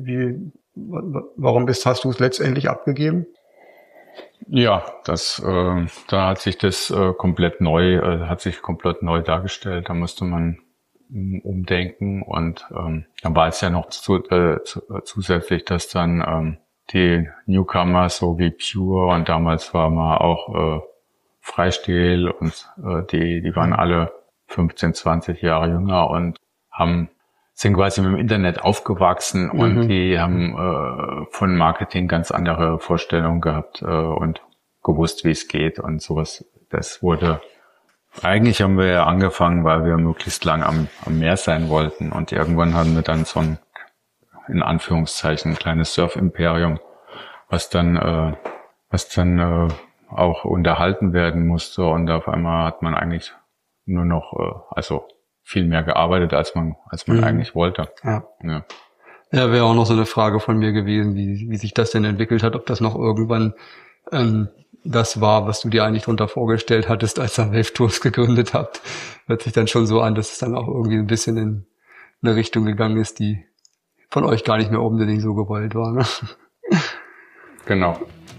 warum hast du es letztendlich abgegeben? Ja, da hat sich das komplett neu dargestellt. Da musste man umdenken und dann war es ja noch zusätzlich, dass dann die Newcomer so wie Pure und damals war man auch Freistil und die waren alle 15, 20 Jahre jünger und sind quasi mit dem Internet aufgewachsen und die haben von Marketing ganz andere Vorstellungen gehabt und gewusst, wie es geht und sowas. Eigentlich haben wir ja angefangen, weil wir möglichst lang am Meer sein wollten und irgendwann hatten wir dann so ein, in Anführungszeichen, kleines Surf-Imperium, was dann auch unterhalten werden musste und auf einmal hat man eigentlich nur noch, viel mehr gearbeitet, als man eigentlich wollte. Ja, wäre auch noch so eine Frage von mir gewesen, wie sich das denn entwickelt hat, ob das noch irgendwann das war, was du dir eigentlich drunter vorgestellt hattest, als ihr Wave Tours gegründet habt. Hört sich dann schon so an, dass es dann auch irgendwie ein bisschen in eine Richtung gegangen ist, die von euch gar nicht mehr unbedingt so gewollt war. Ne? Genau.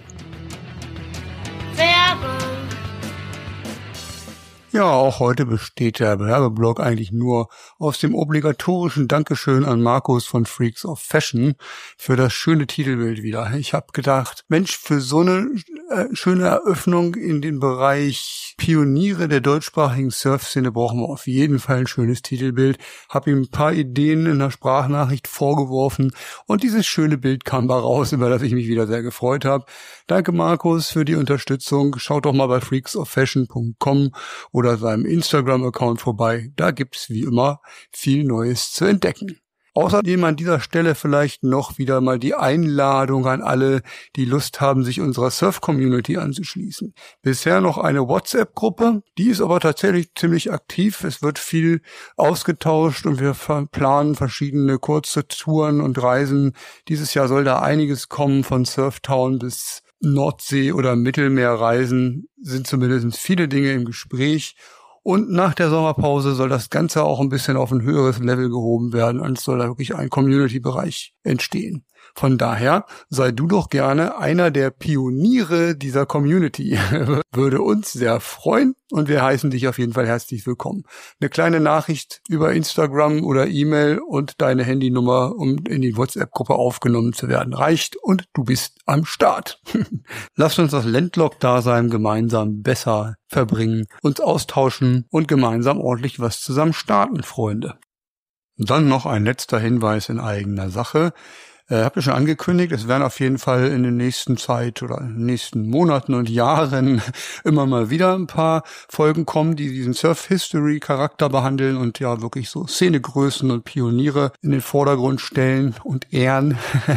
Ja, auch heute besteht der Werbeblock eigentlich nur aus dem obligatorischen Dankeschön an Markus von Freaks of Fashion für das schöne Titelbild wieder. Ich habe gedacht, Mensch, für so eine schöne Eröffnung in den Bereich Pioniere der deutschsprachigen Surfszene brauchen wir auf jeden Fall ein schönes Titelbild. Habe ihm ein paar Ideen in der Sprachnachricht vorgeworfen und dieses schöne Bild kam da raus, über das ich mich wieder sehr gefreut habe. Danke Markus für die Unterstützung. Schaut doch mal bei freaksoffashion.com oder seinem Instagram-Account vorbei. Da gibt's wie immer viel Neues zu entdecken. Außerdem an dieser Stelle vielleicht noch wieder mal die Einladung an alle, die Lust haben, sich unserer Surf-Community anzuschließen. Bisher noch eine WhatsApp-Gruppe, die ist aber tatsächlich ziemlich aktiv. Es wird viel ausgetauscht und wir planen verschiedene kurze Touren und Reisen. Dieses Jahr soll da einiges kommen, von Surftown bis Nordsee- oder Mittelmeerreisen sind zumindest viele Dinge im Gespräch. Und nach der Sommerpause soll das Ganze auch ein bisschen auf ein höheres Level gehoben werden und es soll da wirklich ein Community-Bereich entstehen. Von daher sei du doch gerne einer der Pioniere dieser Community. Würde uns sehr freuen und wir heißen dich auf jeden Fall herzlich willkommen. Eine kleine Nachricht über Instagram oder E-Mail und deine Handynummer, um in die WhatsApp-Gruppe aufgenommen zu werden, reicht und du bist am Start. Lasst uns das Landlock-Dasein gemeinsam besser verbringen, uns austauschen und gemeinsam ordentlich was zusammen starten, Freunde. Dann noch ein letzter Hinweis in eigener Sache. Habt ihr schon angekündigt, es werden auf jeden Fall in der nächsten Zeit oder in den nächsten Monaten und Jahren immer mal wieder ein paar Folgen kommen, die diesen Surf-History-Charakter behandeln und ja wirklich so Szenegrößen und Pioniere in den Vordergrund stellen und ehren.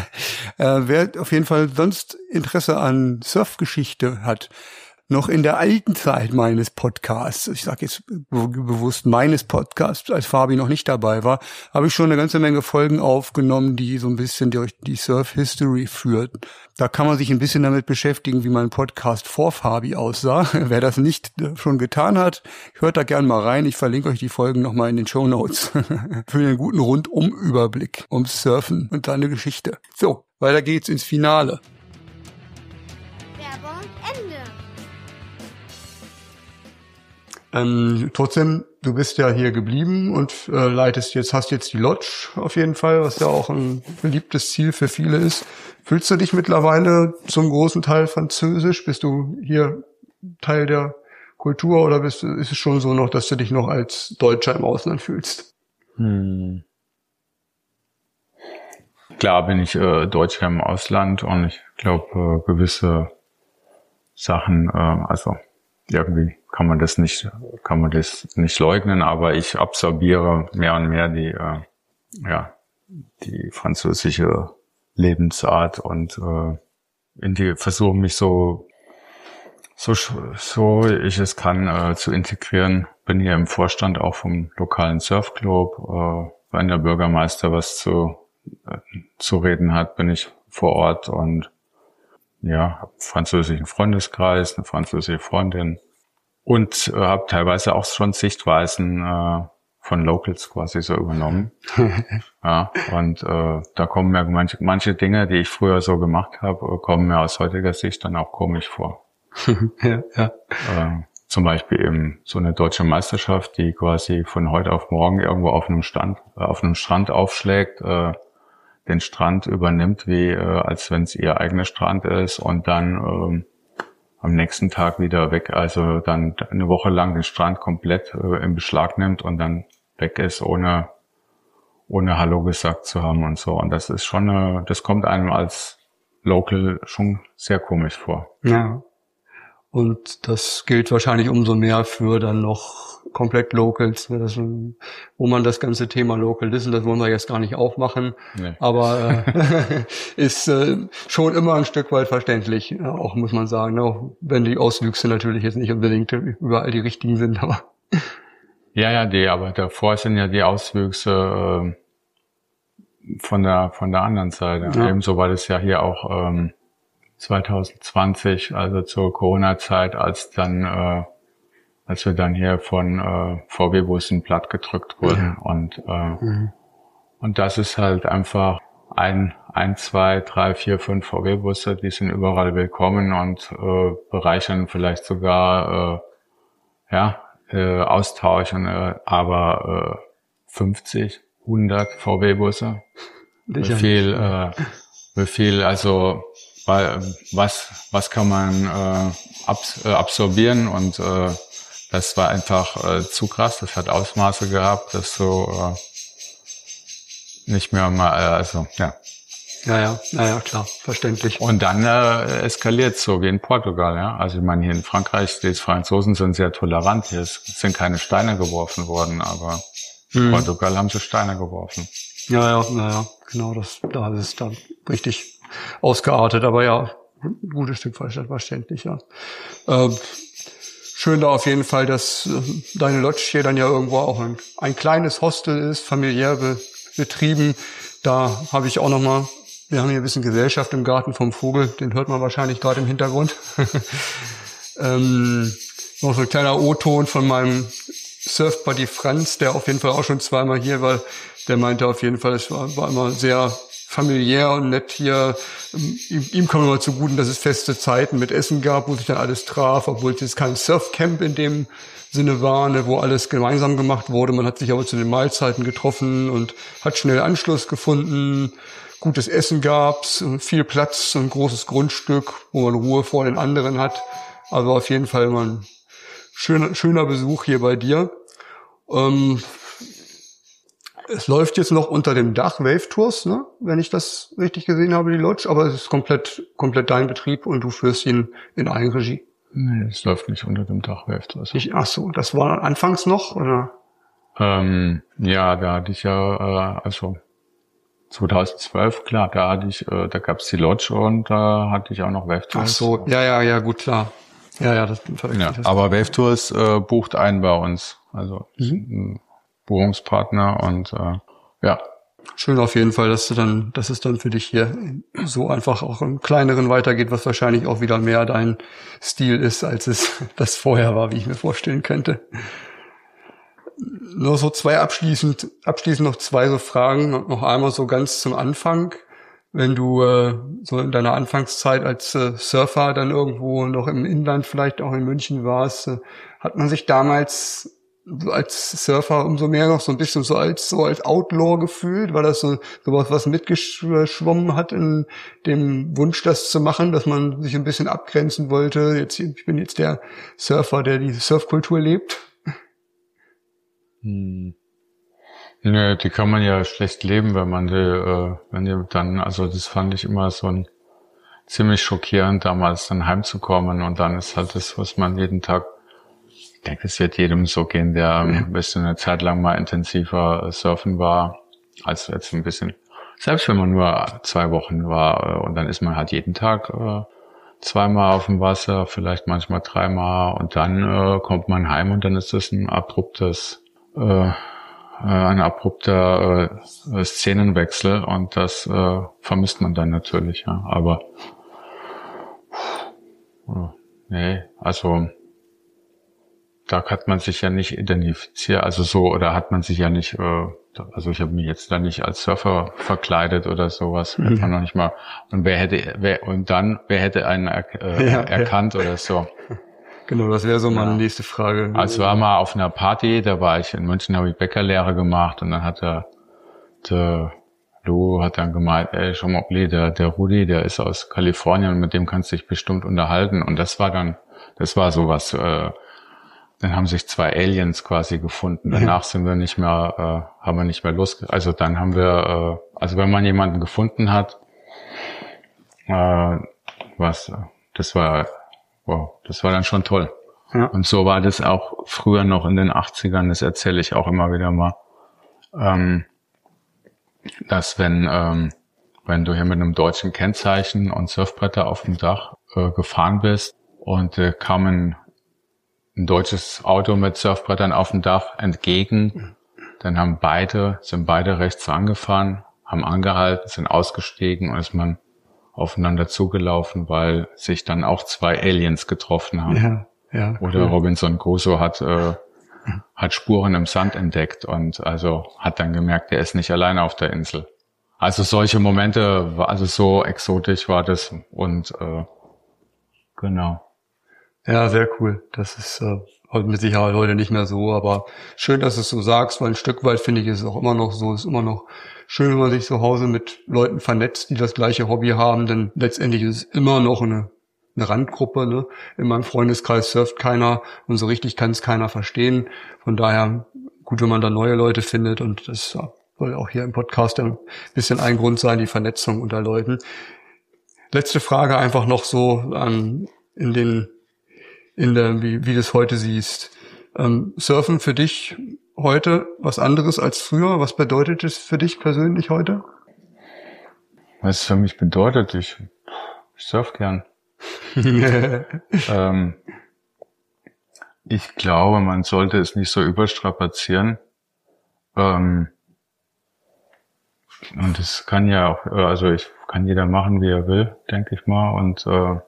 Wer auf jeden Fall sonst Interesse an Surfgeschichte hat, noch in der alten Zeit meines Podcasts, ich sage jetzt bewusst meines Podcasts, als Fabi noch nicht dabei war, habe ich schon eine ganze Menge Folgen aufgenommen, die so ein bisschen durch die Surf-History führt. Da kann man sich ein bisschen damit beschäftigen, wie mein Podcast vor Fabi aussah. Wer das nicht schon getan hat, hört da gern mal rein. Ich verlinke euch die Folgen nochmal in den Shownotes für einen guten Rundum-Überblick ums Surfen und seine Geschichte. So, weiter geht's ins Finale. Trotzdem, du bist ja hier geblieben und hast jetzt die Lodge auf jeden Fall, was ja auch ein beliebtes Ziel für viele ist. Fühlst du dich mittlerweile zum großen Teil französisch? Bist du hier Teil der Kultur oder ist es schon so noch, dass du dich noch als Deutscher im Ausland fühlst? klar bin ich Deutscher im Ausland und ich glaube, gewisse Sachen, also irgendwie kann man das nicht leugnen, aber ich absorbiere mehr und mehr die französische Lebensart und versuche mich so ich es kann zu integrieren. Bin hier im Vorstand auch vom lokalen Surfclub. Wenn der Bürgermeister was zu reden hat, bin ich vor Ort und ja, habe einen französischen Freundeskreis, eine französische Freundin und habe teilweise auch schon Sichtweisen von Locals quasi so übernommen. Ja, und da kommen mir manche Dinge, die ich früher so gemacht habe, kommen mir aus heutiger Sicht dann auch komisch vor. Ja. Zum Beispiel eben so eine deutsche Meisterschaft, die quasi von heute auf morgen irgendwo auf einem Strand aufschlägt, den Strand übernimmt, wie als wenn es ihr eigener Strand ist und dann am nächsten Tag wieder weg, also dann eine Woche lang den Strand komplett in Beschlag nimmt und dann weg ist, ohne Hallo gesagt zu haben und so. Und das ist schon, das kommt einem als Local schon sehr komisch vor. Ja. Und das gilt wahrscheinlich umso mehr für dann noch komplett Locals, wo man das ganze Thema Local Listen, das wollen wir jetzt gar nicht aufmachen, nee. Aber ist schon immer ein Stück weit verständlich, auch muss man sagen, auch wenn die Auswüchse natürlich jetzt nicht unbedingt überall die richtigen sind, aber ja, aber davor sind ja die Auswüchse von der anderen Seite. Ja. Ebenso war das ja hier auch 2020, also zur Corona-Zeit, als wir dann hier von VW-Bussen plattgedrückt wurden. Und das ist halt einfach ein, zwei, drei, vier, fünf VW-Busse, die sind überall willkommen und bereichern vielleicht sogar Austausch, aber 50, 100 VW-Busse. Wie viel, also was kann man absorbieren und das war einfach zu krass, das hat Ausmaße gehabt, das so nicht mehr mal, also ja. Ja, klar, verständlich. Und dann eskaliert so wie in Portugal, ja. Also ich meine, hier in Frankreich, die Franzosen sind sehr tolerant, hier sind keine Steine geworfen worden, aber in Portugal haben sie Steine geworfen. Ja, genau, da ist es dann richtig ausgeartet, aber ja, ein gutes Stück verständlich, ja. Schön da auf jeden Fall, dass deine Lodge hier dann ja irgendwo auch ein kleines Hostel ist, familiär betrieben. Da habe ich auch nochmal, wir haben hier ein bisschen Gesellschaft im Garten vom Vogel, den hört man wahrscheinlich gerade im Hintergrund. Noch so ein kleiner O-Ton von meinem Surfbuddy Franz, der auf jeden Fall auch schon zweimal hier war. Der meinte auf jeden Fall, es war immer sehr familiär und nett hier. Ihm kam immer zugute, dass es feste Zeiten mit Essen gab, wo sich dann alles traf, obwohl es jetzt kein Surfcamp in dem Sinne war, ne, wo alles gemeinsam gemacht wurde. Man hat sich aber zu den Mahlzeiten getroffen und hat schnell Anschluss gefunden. Gutes Essen gab's, viel Platz, ein großes Grundstück, wo man Ruhe vor den anderen hat. Also auf jeden Fall immer ein schöner Besuch hier bei dir. Es läuft jetzt noch unter dem Dach Wave Tours, ne? Wenn ich das richtig gesehen habe, die Lodge, aber es ist komplett dein Betrieb und du führst ihn in Eigenregie. Nee, es läuft nicht unter dem Dach Wave Tours. Ach so, das war anfangs noch, oder? Ja, da hatte ich ja, also 2012, klar, da gab's die Lodge und da hatte ich auch noch Wave Tours. Ach so, ja, gut, klar. Ja, das ja, aber Wave Tours bucht einen bei uns, also ein Buchungspartner und ja. Schön auf jeden Fall, dass es dann für dich hier so einfach auch im Kleineren weitergeht, was wahrscheinlich auch wieder mehr dein Stil ist, als es das vorher war, wie ich mir vorstellen könnte. Nur so abschließend noch zwei so Fragen, noch einmal so ganz zum Anfang. Wenn du so in deiner Anfangszeit als Surfer dann irgendwo noch im Inland, vielleicht auch in München warst, hat man sich damals als Surfer umso mehr noch so ein bisschen so als Outlaw gefühlt? War das sowas, was mitgeschwommen hat in dem Wunsch, das zu machen, dass man sich ein bisschen abgrenzen wollte? Ich bin jetzt der Surfer, der die Surfkultur lebt. Nee, die kann man ja schlecht leben, wenn die dann, also das fand ich immer so ein ziemlich schockierend, damals dann heimzukommen und dann ist halt das, was man jeden Tag, ich denke, es wird jedem so gehen, der ein bisschen eine Zeit lang mal intensiver surfen war, als jetzt ein bisschen, selbst wenn man nur 2 Wochen war und dann ist man halt jeden Tag 2-mal auf dem Wasser, vielleicht manchmal 3-mal und dann kommt man heim und dann ist das ein abrupter Szenenwechsel und das vermisst man dann natürlich, ja. Aber nee, also da hat man sich ja nicht identifiziert, also so, oder hat man sich ja nicht, also ich habe mich jetzt da nicht als Surfer verkleidet oder sowas, hätte man noch nicht mal. Und wer hätte einen erkannt oder so. Genau, das wäre so meine nächste Frage. Also war mal auf einer Party, da war ich in München, habe ich Bäckerlehre gemacht und dann hat der Lou hat dann gemeint, ey, schau mal, der Rudi, der ist aus Kalifornien und mit dem kannst du dich bestimmt unterhalten. Und das war sowas, dann haben sich 2 Aliens quasi gefunden. Danach haben wir nicht mehr also dann haben wir, also wenn man jemanden gefunden hat, das war dann schon toll. Ja. Und so war das auch früher noch in den 80ern, das erzähle ich auch immer wieder mal, dass wenn du hier mit einem deutschen Kennzeichen und Surfbretter auf dem Dach gefahren bist und kam ein deutsches Auto mit Surfbrettern auf dem Dach entgegen, dann sind beide rechts angefahren, haben angehalten, sind ausgestiegen und ist man aufeinander zugelaufen, weil sich dann auch 2 Aliens getroffen haben. Ja, cool. Oder Robinson Crusoe hat Spuren im Sand entdeckt und also hat dann gemerkt, er ist nicht alleine auf der Insel. Also solche Momente, also so exotisch war das und genau. Ja, sehr cool. Das ist mit Sicherheit heute nicht mehr so, aber schön, dass du es so sagst, weil ein Stück weit finde ich, ist es auch immer noch so, ist immer noch schön, wenn man sich zu Hause mit Leuten vernetzt, die das gleiche Hobby haben, denn letztendlich ist es immer noch eine Randgruppe, ne? In meinem Freundeskreis surft keiner und so richtig kann es keiner verstehen. Von daher gut, wenn man da neue Leute findet und das soll auch hier im Podcast ein bisschen ein Grund sein, die Vernetzung unter Leuten. Letzte Frage einfach noch so wie du es heute siehst. Surfen für dich heute was anderes als früher? Was bedeutet es für dich persönlich heute? Was es für mich bedeutet? Ich surf gern. Ich glaube, man sollte es nicht so überstrapazieren. Und es kann ja auch, also kann jeder machen, wie er will, denke ich mal. Und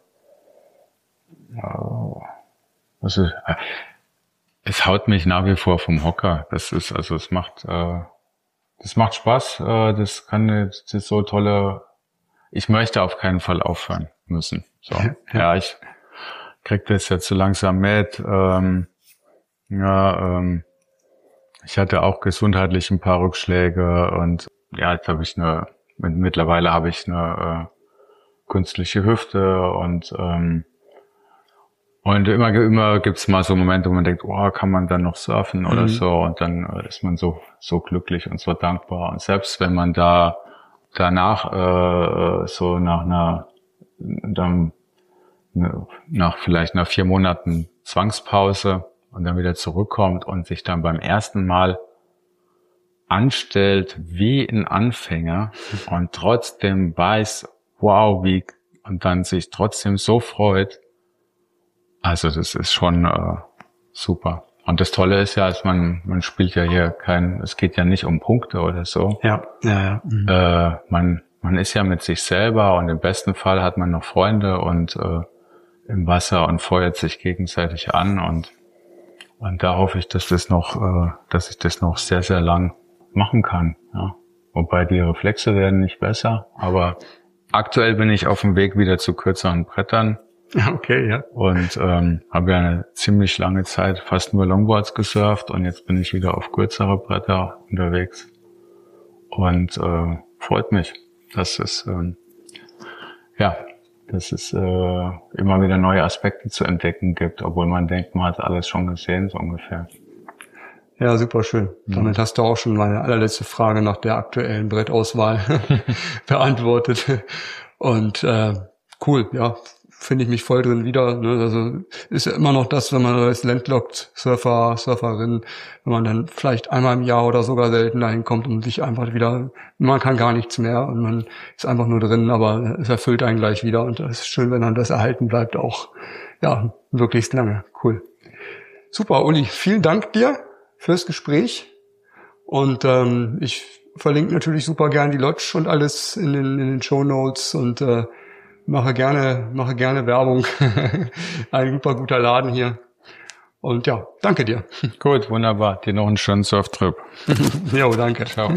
es haut mich nach wie vor vom Hocker. Es macht Spaß. Das ist so tolle. Ich möchte auf keinen Fall aufhören müssen. So. Ja, ich krieg das jetzt so langsam mit. Ich hatte auch gesundheitlich ein paar Rückschläge und ja, jetzt mittlerweile habe ich eine künstliche Hüfte und immer gibt's mal so Momente, wo man denkt, oh, kann man dann noch surfen oder so und dann ist man so glücklich und so dankbar und selbst wenn man danach so nach vielleicht nach 4 Monaten Zwangspause und dann wieder zurückkommt und sich dann beim ersten Mal anstellt wie ein Anfänger und trotzdem weiß, wow, und dann sich trotzdem so freut. Also das ist schon super. Und das Tolle ist ja, man spielt ja hier es geht ja nicht um Punkte oder so. Ja. Man ist ja mit sich selber und im besten Fall hat man noch Freunde und im Wasser und feuert sich gegenseitig an und da hoffe ich, dass ich das noch sehr, sehr lang machen kann. Ja. Wobei die Reflexe werden nicht besser, aber aktuell bin ich auf dem Weg wieder zu kürzeren Brettern. Okay, ja. Und habe ja eine ziemlich lange Zeit fast nur Longboards gesurft und jetzt bin ich wieder auf kürzere Bretter unterwegs. Und freut mich, dass es immer wieder neue Aspekte zu entdecken gibt, obwohl man denkt, man hat alles schon gesehen, so ungefähr. Ja, super schön. Damit hast du auch schon meine allerletzte Frage nach der aktuellen Brettauswahl beantwortet. Und cool, ja, finde ich mich voll drin wieder. Ne? Also ist ja immer noch das, wenn man als Landlocked-Surfer, Surferin, wenn man dann vielleicht einmal im Jahr oder sogar selten dahin kommt und sich einfach wieder, man kann gar nichts mehr und man ist einfach nur drin, aber es erfüllt einen gleich wieder. Und es ist schön, wenn dann das erhalten bleibt, auch ja möglichst lange. Cool. Super, Uli, vielen Dank dir fürs Gespräch. Und ich verlinke natürlich super gern die Lodge und alles in den Shownotes und mache gerne Werbung. Ein super guter Laden hier. Und ja, danke dir. Gut, wunderbar. Dir noch einen schönen Surftrip. Jo, danke. Ciao.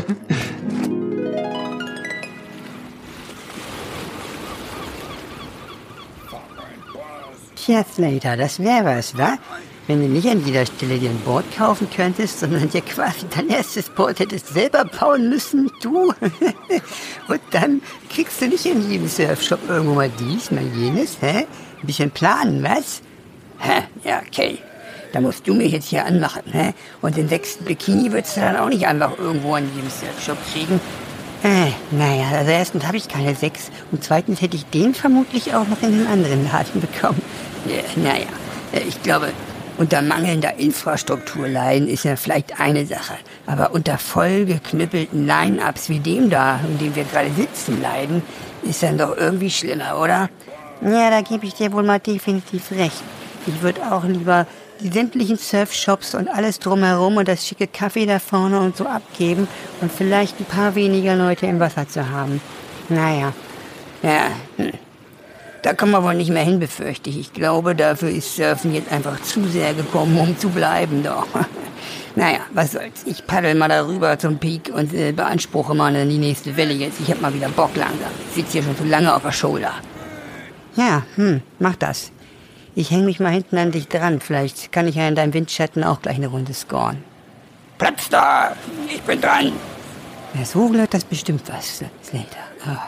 Tja, Slater, das wäre was, wa? Wenn du nicht an jeder Stelle dir ein Board kaufen könntest, sondern dir quasi dein erstes Board hättest selber bauen müssen, du. Und dann kriegst du nicht in jedem Surfshop irgendwo mal dies, mal jenes, hä? Ein bisschen planen, was? Hä? Ja, okay. Da musst du mich jetzt hier anmachen, hä? Und den 6. Bikini würdest du dann auch nicht einfach irgendwo an jedem Surfshop kriegen. Naja, also erstens habe ich keine 6 und zweitens hätte ich den vermutlich auch noch in einen anderen Laden bekommen. Naja, ich glaube, unter mangelnder Infrastruktur leiden ist ja vielleicht eine Sache, aber unter vollgeknüppelten Line-Ups wie dem da, in dem wir gerade sitzen, leiden, ist dann doch irgendwie schlimmer, oder? Ja, da gebe ich dir wohl mal definitiv recht. Ich würde auch lieber die sämtlichen Surfshops und alles drumherum und das schicke Kaffee da vorne und so abgeben und vielleicht ein paar weniger Leute im Wasser zu haben. Naja, ja, da kommen wir wohl nicht mehr hin, befürchte ich. Ich glaube, dafür ist Surfen jetzt einfach zu sehr gekommen, um zu bleiben, doch. Naja, was soll's. Ich paddel mal darüber zum Peak und beanspruche mal die nächste Welle jetzt. Ich hab mal wieder Bock langsam. Ich sitze hier schon zu lange auf der Shoulder. Ja, mach das. Ich häng mich mal hinten an dich dran. Vielleicht kann ich ja in deinem Windschatten auch gleich eine Runde scoren. Platz da! Ich bin dran! Ja, so wird das bestimmt was, Slater. Oh.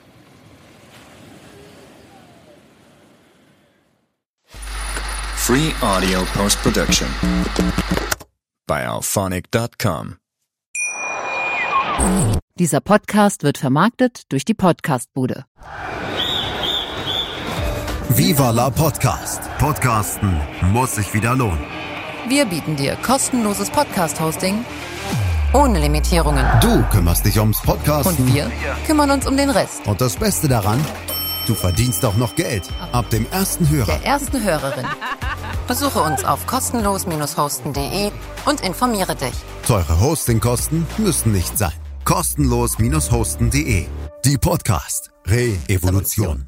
Free Audio Post-Production by Alphonic.com. Dieser Podcast wird vermarktet durch die Podcastbude. Viva la Podcast. Podcasten muss sich wieder lohnen. Wir bieten dir kostenloses Podcast-Hosting ohne Limitierungen. Du kümmerst dich ums Podcasten. Und wir kümmern uns um den Rest. Und das Beste daran, du verdienst auch noch Geld. Ab dem ersten Hörer. Der ersten Hörerin. Besuche uns auf kostenlos-hosten.de und informiere dich. Teure Hostingkosten müssen nicht sein. Kostenlos-hosten.de. Die Podcast Re-Evolution.